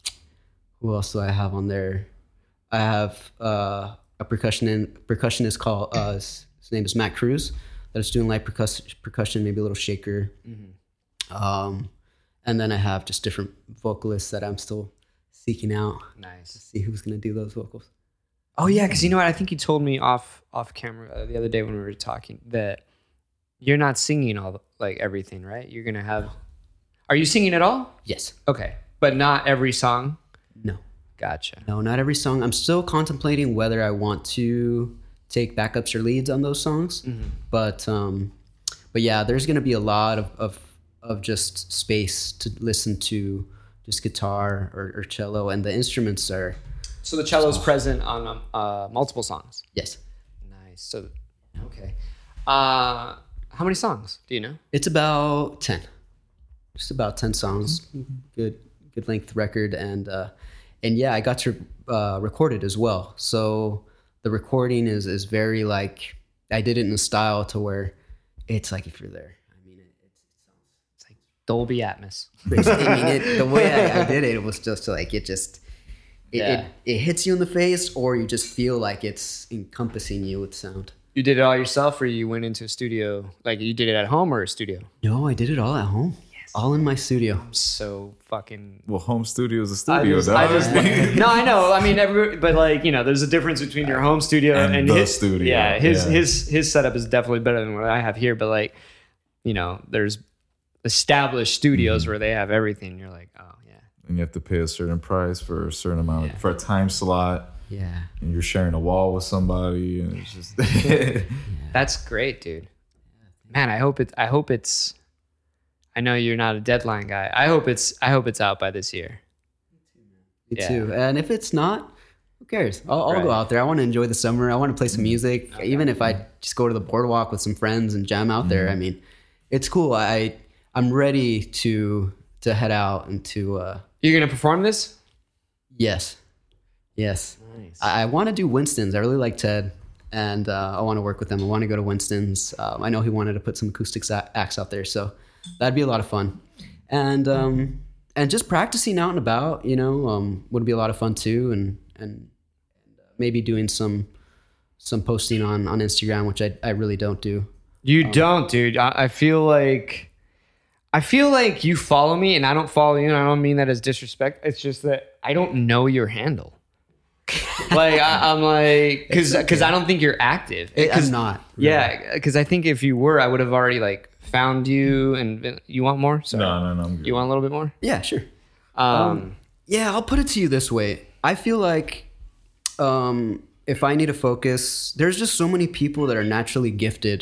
who else do I have on there? I have uh, a percussion percussionist called, uh, his name is Matt Cruz, that's doing light percuss- percussion, maybe a little shaker. Mm-hmm. Um, and then I have just different vocalists that I'm still seeking out. Nice. To see who's going to do those vocals. Oh, yeah, because you know what? I think you told me off off camera uh, the other day when we were talking that you're not singing all, the, like, everything, right? You're going to have... Are you singing at all? Yes. Okay, but not every song? No. Gotcha. No, not every song. I'm still contemplating whether I want to take backups or leads on those songs. Mm-hmm. But um, but yeah, there's going to be a lot of, of of just space to listen to just guitar or, or cello, and the instruments are... So the cello's so, present on um, uh, multiple songs? Yes. Nice. So, okay. Uh, how many songs do you know? It's about ten. Just about ten songs. Mm-hmm. Good. Good length record, and uh, and yeah, I got to uh, record it as well. So the recording is is very like, I did it in a style to where it's like if you're there. I mean, it, it, it sounds it's like Dolby Atmos. I mean, it, the way I, I did it, it was just like it just it, yeah. it it hits you in the face, or you just feel like it's encompassing you with sound. You did it all yourself, or you went into a studio? Like you did it at home or a studio? No, I did it all at home. All in my studio. I'm so fucking... Well, home studio is a studio, I just, I just, No, I know. I mean, every, but like, you know, there's a difference between your home studio and, and the his studio. Yeah, his yeah. his his setup is definitely better than what I have here. But like, you know, there's established studios mm-hmm. where they have everything. You're like, oh yeah. And you have to pay a certain price for a certain amount yeah. of, for a time slot. Yeah. And you're sharing a wall with somebody, and it's just. yeah. That's great, dude. Man, I hope it. I hope it's. I know you're not a deadline guy. I hope it's I hope it's out by this year. Me yeah. too. And if it's not, who cares? I'll, I'll right. go out there. I want to enjoy the summer. I want to play some music. Okay. Even if I just go to the boardwalk with some friends and jam out mm-hmm. there. I mean, it's cool. I I'm ready to to head out and to. Uh, You're gonna perform this? Yes. Yes. Nice. I, I want to do Winston's. I really like Ted. And uh, I want to work with him. I want to go to Winston's. Um, I know he wanted to put some acoustic acts out there, so that'd be a lot of fun. And um, and just practicing out and about, you know, um, would be a lot of fun too. And and maybe doing some some posting on, on Instagram, which I I really don't do. You um, don't, dude. I, I feel like I feel like you follow me, and I don't follow you. And I don't mean that as disrespect. It's just that I don't know your handle. like I, I'm like because because okay. I don't think you're active. I'm not. Really. Yeah, because I think if you were, I would have already like found you. And been, you want more? Sorry. No, no, no. I'm good. You want a little bit more? Yeah, sure. Um, um, yeah, I'll put it to you this way. I feel like um, if I need to focus, there's just so many people that are naturally gifted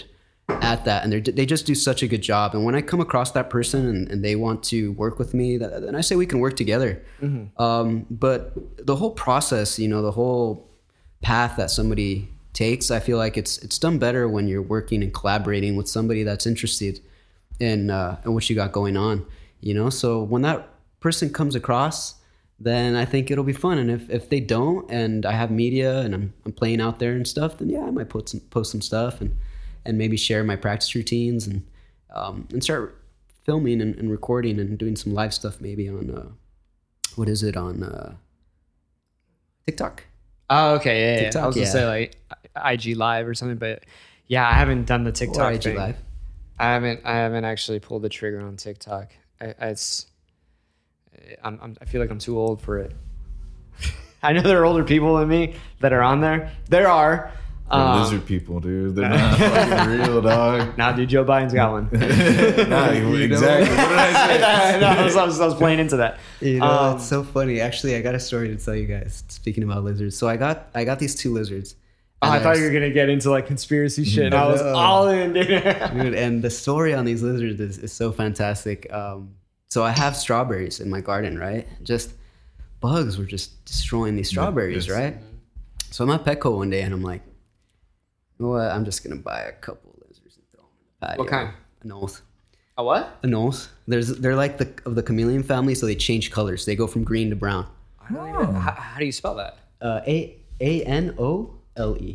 at that, and they they just do such a good job. And when I come across that person and, and they want to work with me, that, then I say we can work together. Mm-hmm. Um, but the whole process, you know, the whole path that somebody takes, I feel like it's it's done better when you're working and collaborating with somebody that's interested in uh, in what you got going on. You know, so when that person comes across, then I think it'll be fun. And if, if they don't, and I have media and I'm I'm playing out there and stuff, then yeah, I might put some, post some stuff and, and maybe share my practice routines and um, and start filming and, and recording and doing some live stuff maybe on uh, what is it on uh, TikTok. Oh, okay, yeah, yeah. TikTok, I was gonna yeah. say like I G Live or something, but yeah, I haven't done the TikTok Or I G thing. Live. I haven't I haven't actually pulled the trigger on TikTok. I, I- it's I'm, I'm I feel like I'm too old for it. I know there are older people than me that are on there. There are. They're Um, lizard people, dude. They're not fucking real, dog. Nah, dude, Joe Biden's got one. Nah, exactly. What did I say? I, know, I, was, I, was, I was playing into that. You know, Um, it's so funny. Actually, I got a story to tell you guys. Speaking about lizards, so I got I got these two lizards. Oh, And I thought was- you were gonna get into like conspiracy shit. And I was No. all in, dude. Dude, and the story on these lizards is, is so fantastic. Um, so I have strawberries in my garden, right? Just bugs were just destroying these strawberries, Yes. right? So I'm at Petco one day and I'm like, you know what? I'm just gonna buy a couple of lizards and throw them in the patio. What kind? Anoles. A what? Anoles. There's they're like the of the chameleon family, so they change colors. They go from green to brown. I don't even, how, how do you spell that? Uh, A A N O L E.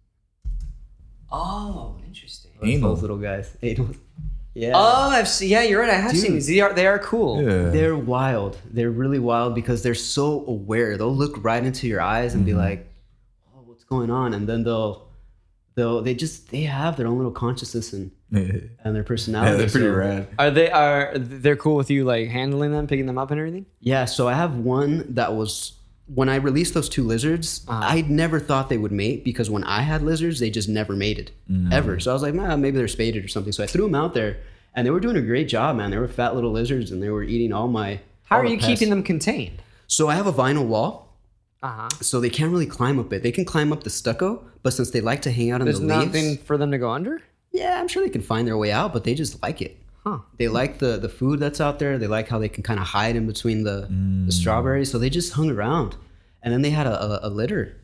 Oh, interesting. Anal. Those little guys. Anals. Yeah. Oh, I've seen. Yeah, you're right. I have Dude. seen these. They are they are cool. Yeah. They're wild. They're really wild because they're so aware. They'll look right into your eyes and be like, "Oh, what's going on?" And then they'll, they'll, they just they have their own little consciousness and yeah, and their personality. they're pretty So- rad. Are they are they're cool with you like handling them, picking them up, and everything? Yeah. So I have one that was when I released those two lizards. Uh-huh. I never thought they would mate because when I had lizards, they just never mated ever. So I was like, nah, maybe they're spaded or something. So I threw them out there, and they were doing a great job, man. They were fat little lizards, and they were eating all my. How all are the you pests. keeping them contained? So I have a vinyl wall. Uh huh. So they can't really climb up it. They can climb up the stucco, but since they like to hang out in There's the nothing leaves, for them to go under. yeah, I'm sure they can find their way out, but they just like it. Huh. They like the the food that's out there. They like how they can kind of hide in between the, the strawberries. So they just hung around, and then they had a, a, a litter.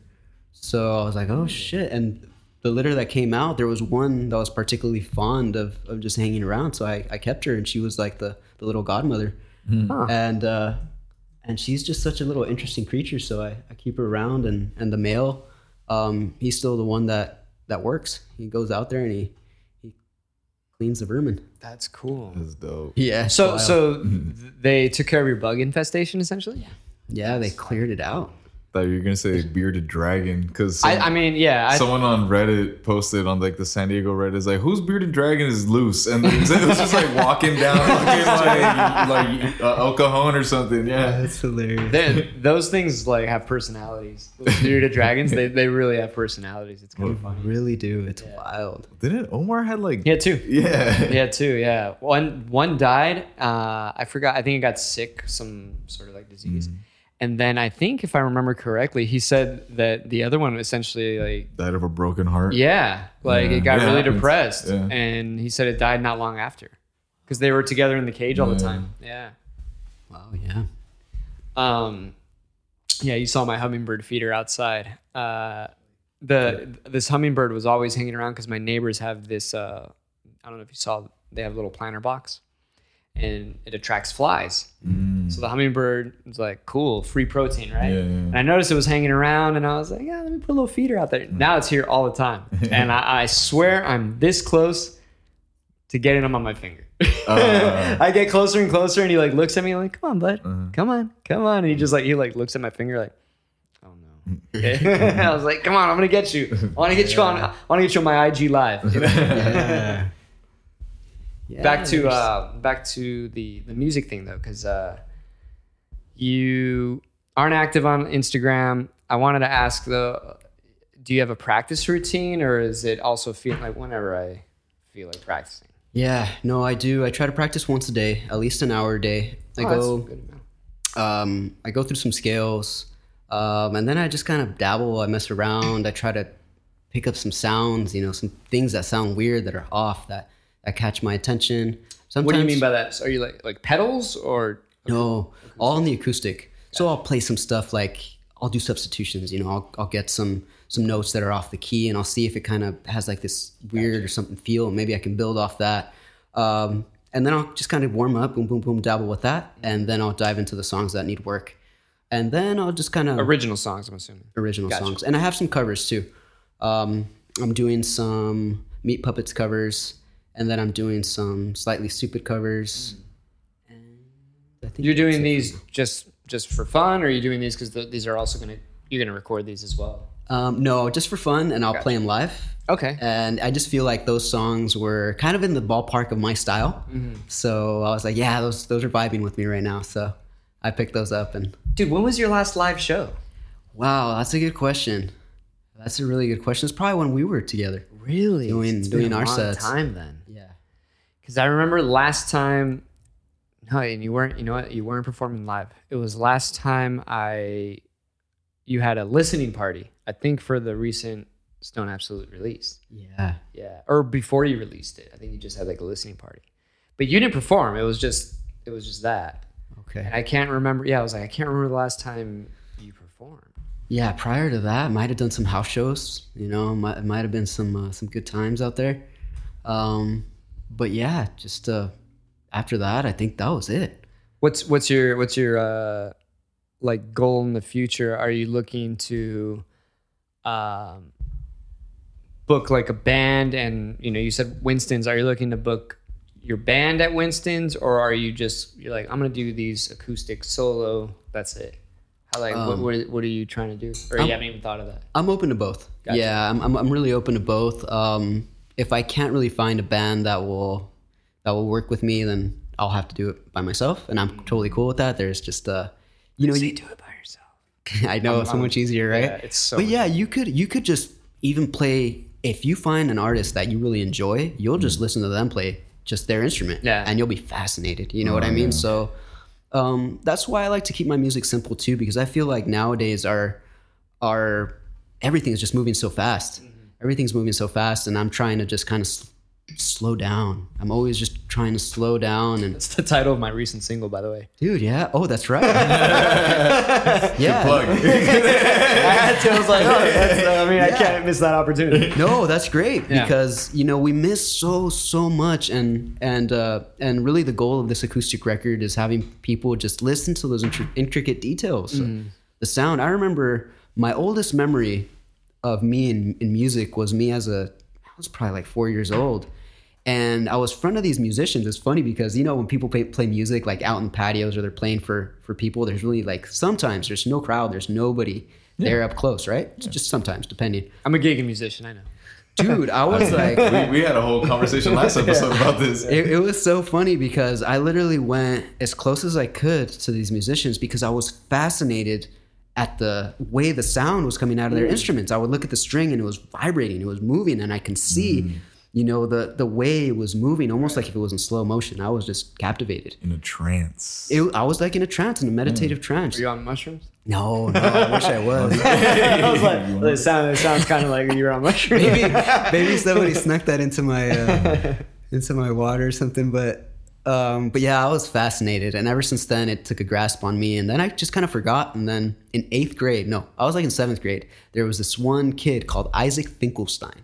So I was like, oh shit! And the litter that came out, there was one that was particularly fond of, of just hanging around. So I, I kept her, and she was like the, the little godmother. Huh. And uh, and she's just such a little interesting creature. So I, I keep her around, and and the male, um, he's still the one that that works. He goes out there and he he cleans the vermin. That's cool. That's dope. Yeah. So so th- they took care of your bug infestation essentially. yeah, they cleared it out. Thought you were gonna say bearded dragon because I, I mean, yeah. I, someone on Reddit posted on like the San Diego Reddit is like, whose bearded dragon is loose? And it was just like walking down fucking like like uh, El Cajon or something. Yeah. That's hilarious. they- those things like have personalities. Those bearded dragons, they, they really have personalities. It's kind of funny. Really do. It's wild. Didn't Omar had like Yeah, two. yeah. Yeah, two. Yeah, one one died. Uh, I forgot. I think he got sick, some sort of like disease. And then I think, if I remember correctly, he said that the other one essentially like Died of a broken heart. yeah, like Yeah, it got it really happens. depressed, Yeah. and he said it died not long after because they were together in the cage all the Yeah. time. Yeah. Wow. Yeah. Um, yeah, you saw my hummingbird feeder outside. Uh, the this hummingbird was always hanging around because my neighbors have this. Uh, I don't know if you saw. They have a little planter box, and it attracts flies. So the hummingbird was like, "Cool, free protein, right?" Yeah, yeah. And I noticed it was hanging around, and I was like, "Yeah, let me put a little feeder out there." Now it's here all the time, and I, I swear I'm this close to getting him on my finger. Uh. I get closer and closer, and he like looks at me like, "Come on, bud, Uh-huh. come on, come on," and he just like he like looks at my finger like, "Oh no." I was like, "Come on, I'm gonna get you. I want to get you on. I want to get you on my I G live." You know? Yeah. Yeah, back to there's- uh, back to the the music thing though, because uh, you aren't active on Instagram. I wanted to ask though, do you have a practice routine, or is it also feel like whenever I feel like practicing? Yeah. No, I do. I try to practice once a day, at least an hour a day. I Oh, that's a go. good amount. Um, I go through some scales, um, and then I just kind of dabble. I mess around. I try to pick up some sounds, you know, some things that sound weird that are off that that catch my attention. Sometimes, What do you mean by that? So are you like like pedals or? No, all in the acoustic. So I'll play some stuff like I'll do substitutions. You know, I'll I'll get some some notes that are off the key, and I'll see if it kind of has like this weird or something feel. Maybe I can build off that. Um, and then I'll just kind of warm up, boom, boom, boom, dabble with that, and then I'll dive into the songs that need work. And then I'll just kind of Original songs, I'm assuming. original Gotcha. songs, and I have some covers too. Um, I'm doing some Meat Puppets covers, and then I'm doing some Slightly Stupid covers. And I think You're that's doing it. these just just for fun, or are you doing these because the, these are also gonna you're gonna record these as well? Um, no, just for fun, and I'll Gotcha. play them live. Okay. And I just feel like those songs were kind of in the ballpark of my style. Mm-hmm. So I was like, yeah, those those are vibing with me right now. So I picked those up, and Dude, when was your last live show? wow, that's a good question. That's a really good question. It's probably when we were together. Really? Doing- It's doing been a our long sets. time then. Yeah. Because I remember last time. No, and you weren't. You know what? You weren't performing live. It was last time I. You had a listening party. I think for the recent Stone Absolute release. Yeah. Yeah, or before you released it. I think you just had like a listening party, but you didn't perform. It was just. It was just that. Okay. And I can't remember. Yeah, I was like, I can't remember the last time you performed. Yeah, prior to that, might have done some house shows. You know, might it might have been some uh, some good times out there. Um, but yeah, just uh, after that, I think that was it. What's what's your what's your uh, like goal in the future? Are you looking to um, book like a band? And you know, you said Winston's. Are you looking to book your band at Winston's, or are you just you're like I'm gonna do these acoustic solo? That's it. How like what, Um, what what are you trying to do? Or you I'm- haven't even thought of that? I'm open to both. Gotcha. Yeah, I'm, I'm I'm really open to both. Um, if I can't really find a band that will that will work with me, then I'll have to do it by myself, and I'm totally cool with that. There's just uh, you know, you, do it by yourself. I know it's so much easier, right? Yeah, it's so But much yeah, you could you could just even play if you find an artist that you really enjoy, you'll just listen to them play just their instrument, Yeah. and you'll be fascinated. You know what I mean? So um, that's why I like to keep my music simple too, because I feel like nowadays our our everything is just moving so fast. Everything's moving so fast, and I'm trying to just kind of s- slow down. I'm always just trying to slow down and That's the title of my recent single, by the way. dude, yeah. Oh, that's right. yeah. Plug. I had to. I was like, oh, that's, I mean, I Yeah. can't miss that opportunity. No, that's great Yeah. because you know we miss so so much, and and uh, and really the goal of this acoustic record is having people just listen to those intri- intricate details, the sound. I remember my oldest memory of me in, in music was me as a I was probably like four years old, and I was in front of these musicians. It's funny because you know when people play, play music like out in patios or they're playing for for people, there's really like sometimes there's no crowd, there's nobody there up close, right? It's just sometimes depending. I'm a gigging musician, I know. Dude, I was like, we, we had a whole conversation last episode about this. it, it was so funny because I literally went as close as I could to these musicians because I was fascinated at the way the sound was coming out of their instruments. I would look at the string and it was vibrating, it was moving, and I can see, you know, the the way it was moving, almost like if it was in slow motion. I was just captivated. In a trance. It, I was like in a trance, in a meditative trance. Are you on mushrooms? No, no, I wish I was. I was like, it, sound, it sounds kind of like you're on mushrooms. maybe maybe somebody snuck that into my uh, into my water or something, but um, but yeah, I was fascinated, and ever since then, it took a grasp on me, and then I just kind of forgot. And then in eighth grade, no, I was like in seventh grade, there was this one kid called Isaac Finkelstein.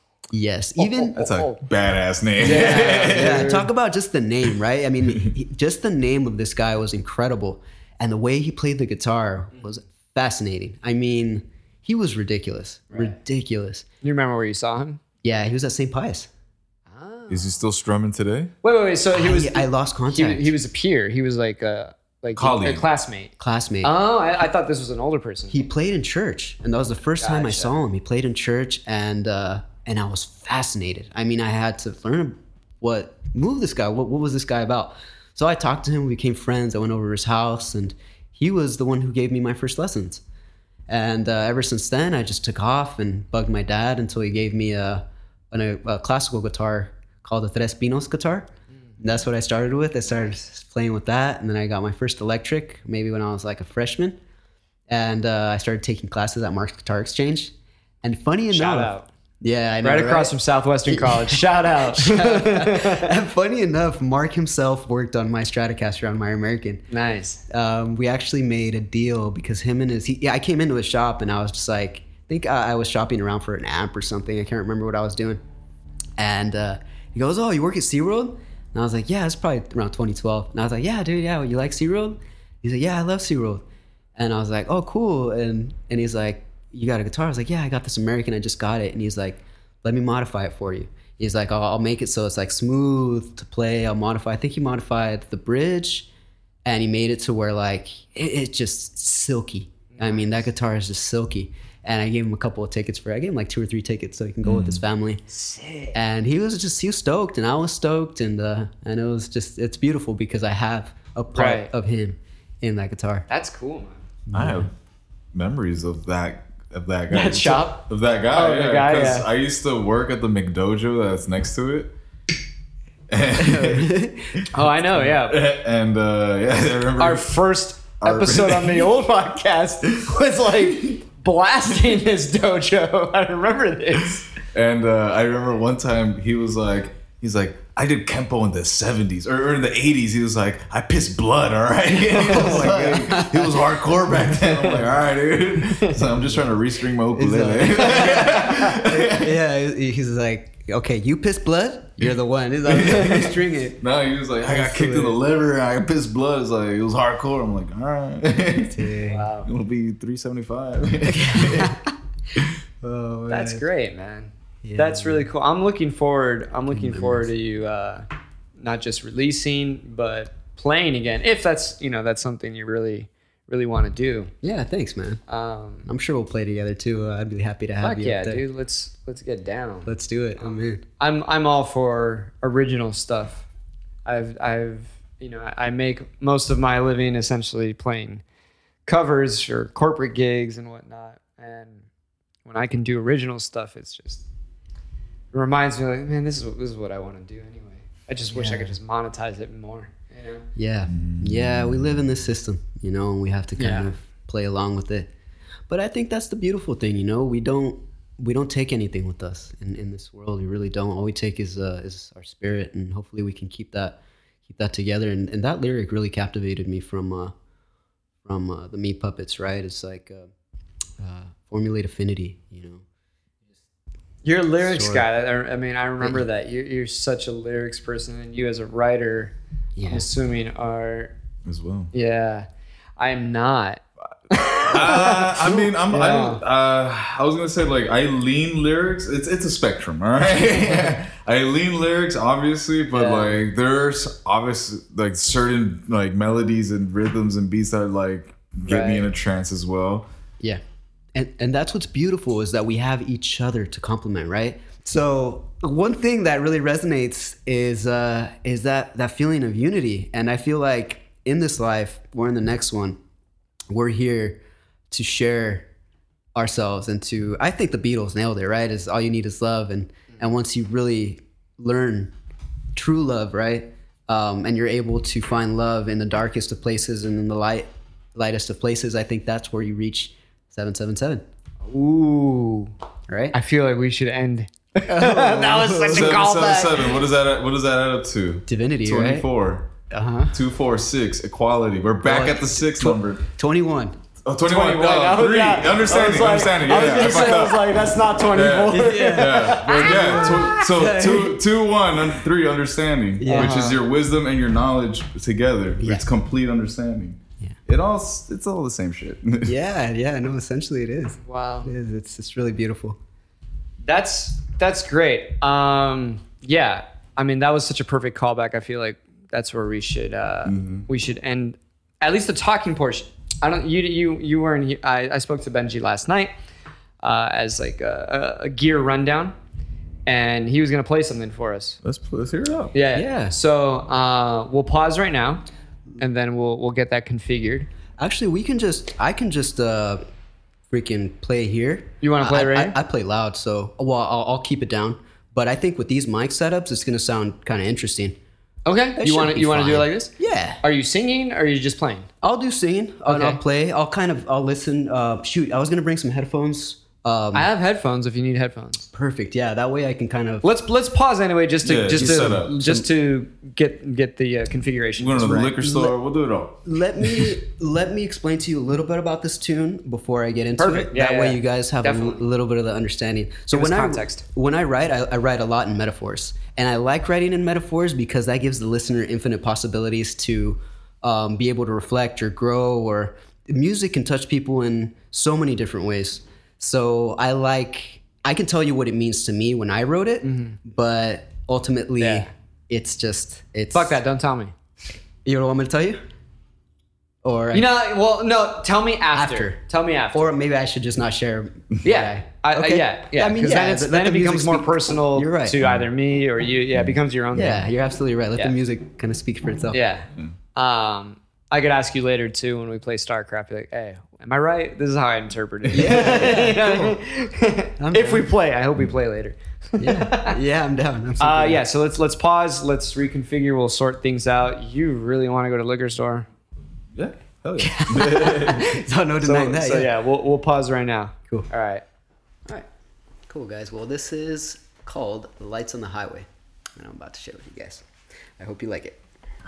Yes, even That's a badass name. yeah, talk about just the name, right? I mean, he, just the name of this guy was incredible, and the way he played the guitar was fascinating. I mean, he was ridiculous, ridiculous. You remember where you saw him? Yeah, he was at Saint Pius. Is he still strumming today? Wait, wait, wait. So he was I, I lost he, contact. he was a peer. He was like a like Colleague. a classmate. Classmate. Oh, I, I thought this was an older person. He played in church, and that was the first time I Gotcha. saw him. He played in church, and uh, and I was fascinated. I mean, I had to learn what moved this guy. What what was this guy about? So I talked to him. We became friends. I went over to his house, and he was the one who gave me my first lessons. And uh, ever since then, I just took off and bugged my dad until he gave me a, a, a classical guitar called the Tres Pinos guitar. And that's what I started with. I started playing with that, and then I got my first electric maybe when I was like a freshman. And uh, I started taking classes at Mark's Guitar Exchange. And funny Shout enough, out. Yeah, I know, right across right? from Southwestern College. Shout out. And funny enough, Mark himself worked on my Stratocaster on my American. Nice. Um, we actually made a deal because him and his, he, yeah, I came into his shop and I was just like, I think I, I was shopping around for an amp or something. I can't remember what I was doing. And uh, he goes, oh, you work at SeaWorld? And I was like, yeah, it's probably around twenty twelve. And I was like, yeah, dude, yeah, you like SeaWorld? He's like, yeah, I love SeaWorld. And I was like, oh, cool. And and he's like, you got a guitar? I was like, yeah, I got this American. I just got it. And he's like, let me modify it for you. He's like, I'll, I'll make it so it's like smooth to play. I'll modify. I think he modified the bridge and he made it to where like, it, it's just silky. Nice. I mean, that guitar is just silky. And I gave him a couple of tickets for it. I gave him like two or three tickets so he can go mm. with his family. Sick. And he was just, he was stoked and I was stoked. And, uh, and it was just, it's beautiful because I have a part Right. of him in that guitar. That's cool, man. I have memories of that of that guy. That shop? Of that guy. Oh, the yeah, guy, 'cause yeah. I used to work at the McDojo that's next to it. Oh, I know, yeah. And uh, yeah, I remember Our first Our- episode on the old podcast was like blasting his dojo. I remember this. And uh, I remember one time he was like, he's like, I did Kempo in the seventies or, or in the eighties. He was like, I pissed blood, all right? I was like, he was hardcore back then. I'm like, all right, dude. So I'm just trying to restring my ukulele. Yeah, he's like, okay, you piss blood? You're the one. He's like, yeah, string it. No, he was like, I got kicked in the liver and I pissed blood. It's like, it was hardcore. I'm like, all right. Wow. It'll be three seventy-five. Oh, man. That's great, man. Yeah, That's man. really cool. I'm looking forward. I'm looking forward to you uh, not just releasing, but playing again. If that's you know that's something you really really want to do. Yeah, thanks, man. Um, I'm sure we'll play together too. Uh, I'd be happy to have fuck you. yeah, up there. dude. Let's let's get down. Let's do it. I'm in. I'm I'm all for original stuff. I've I've you know I, I make most of my living essentially playing covers or corporate gigs and whatnot. And when I can do original stuff, it's just it reminds me like, man, this is what, this is what I want to do anyway. I just wish I Yeah. could just monetize it more. You know? Yeah, yeah. We live in this system, you know, and we have to kind Yeah. of play along with it. But I think that's the beautiful thing, you know. We don't we don't take anything with us in, in this world. We really don't. All we take is uh, is our spirit, and hopefully we can keep that keep that together. And, and that lyric really captivated me from uh, from uh, the Meat Puppets. Right? It's like uh, uh, formulate affinity, you know. You're a lyrics Sure. guy. I I mean, I remember that. You're, you're such a lyrics person, and you as a writer, I'm Yeah. assuming are As well. yeah. I'm not. Uh, I mean, I'm. Yeah. I'm uh, I was gonna say like I lean lyrics. It's it's a spectrum, all right. I lean lyrics, obviously, but Yeah. like there's obviously like certain like melodies and rhythms and beats that like get me Right. in a trance as well. Yeah. And and that's what's beautiful is that we have each other to complement, right? So one thing that really resonates is uh is that that feeling of unity. And I feel like in this life, or in the next one, we're here to share ourselves and to I think the Beatles nailed it, right? Is all you need is love. And and once you really learn true love, right? Um, and you're able to find love in the darkest of places and in the light lightest of places, I think that's where you reach seven seven seven, Ooh. right? I feel like we should end. That was such a Seven, seven, callback. seven. What is that? What does that add up to? Divinity, right? Twenty-four. Uh-huh. Two, four, six. Equality. We're back Well, at the six tw- number. twenty-one. Oh, twenty-one. twenty-one. I Oh, was- three. yeah. Understanding. I was like- understanding. Yeah, I was I, gonna say, fucked I was up. like, that's not twenty-four. Yeah, yeah, but yeah. Tw- so two, two, one, and three, understanding, Yeah. which is your wisdom and your knowledge together. Yeah. It's complete understanding. Yeah. It all, it's all the same shit. Yeah, yeah, no, essentially it is. Wow. It is. It's it's really beautiful. That's that's great. Um, yeah, I mean that was such a perfect callback. I feel like that's where we should uh, we should end at least the talking portion. I don't you you you weren't here. I, I spoke to Benji last night uh, as like a, a, a gear rundown, and he was gonna play something for us. let's let's hear it out. Yeah. Yeah. So uh, we'll pause right now, and then we'll we'll get that configured. Actually, we can just I can just uh freaking play here. You wanna play I, right I, here? I play loud, so well I'll, I'll keep it down. But I think with these mic setups, it's gonna sound kind of interesting. Okay. It You should want to be you want to do it fine. like this? Yeah. Are you singing or are you just playing? I'll do singing and Okay. I'll play. I'll kind of I'll listen. Uh, shoot, I was gonna bring some headphones, Um, I have headphones if you need headphones. perfect. Yeah, that way I can kind of. Let's let's pause anyway, just to Yeah, just just set to up. just to get get the uh, configuration. We're going to the Right. liquor store. We'll do it all. Let me let me explain to you a little bit about this tune before I get into Perfect. it. Yeah, that yeah, way yeah. you guys have a Definitely. l- little bit of the understanding. So Give us when I context. when I write, I, I write a lot in metaphors, and I like writing in metaphors because that gives the listener infinite possibilities to um, be able to reflect or grow. Or music can touch people in so many different ways. So I like. I can tell you what it means to me when I wrote it, but ultimately, Yeah. it's just it's. Fuck that! Don't tell me. You don't want me to tell you? Or You know, well, no. Tell me after. After. Tell me after. Or maybe I should just not share. yeah, I, Okay. yeah, yeah. I mean, 'Cause yeah, then, it's, let then the it music becomes more speak- personal You're right. to either me or you. Yeah, it becomes your own Yeah, thing. you're absolutely right. Let Yeah. the music kind of speak for itself. Yeah. Um, I could ask you later too when we play StarCraft. Be like, hey, am I right? This is how I interpret it. Yeah, I'm if we down. play, I hope we play later. yeah, yeah, I'm down. I'm super Uh, down. yeah. So let's let's pause. Let's reconfigure. We'll sort things out. You really want to go to liquor store? Yeah. Hell yeah. So no So, denying that. so yeah. yeah, we'll we'll pause right now. Cool. All right. All right. Cool, guys. Well, this is called Lights on the Highway, and I'm about to share with you guys. I hope you like it.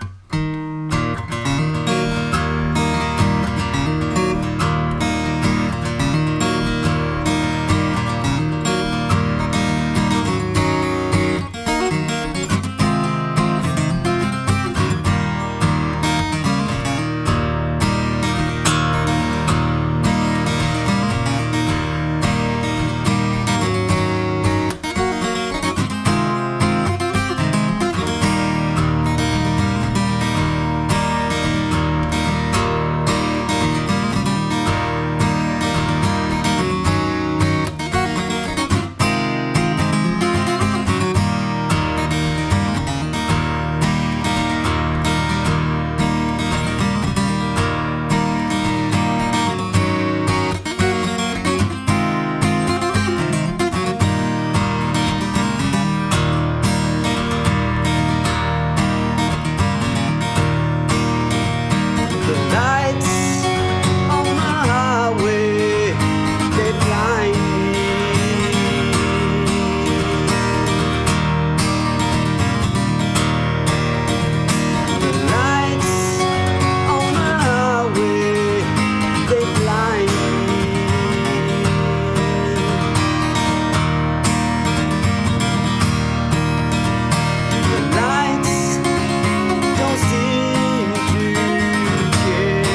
The lights on the highway, they blind me. The lights on the highway, they blind me. The lights don't seem to care.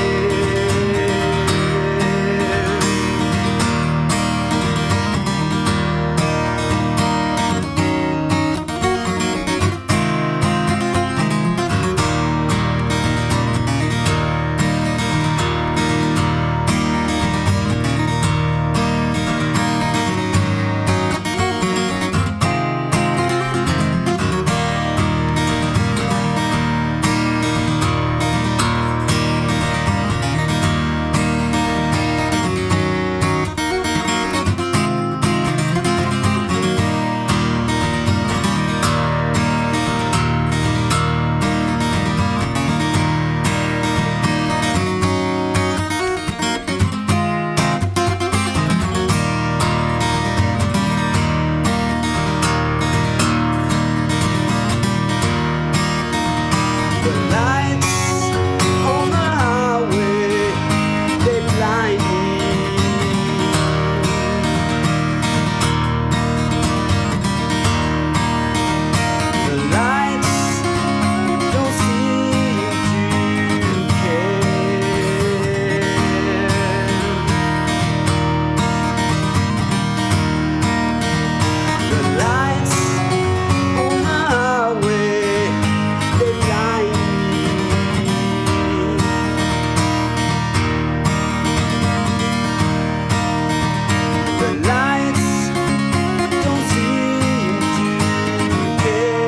The lights on the highway, they blind me. The lights don't seem to care. The lights on the highway, they blind me. The lights don't seem to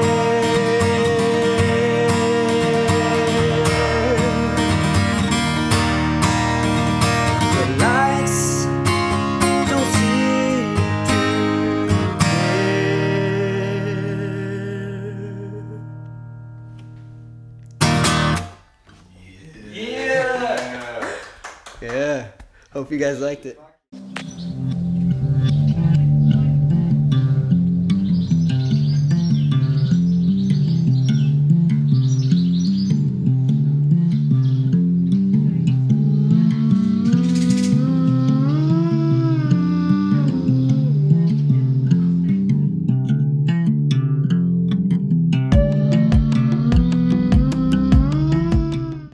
care. The lights don't seem to care. Yeah. Hope you guys liked it.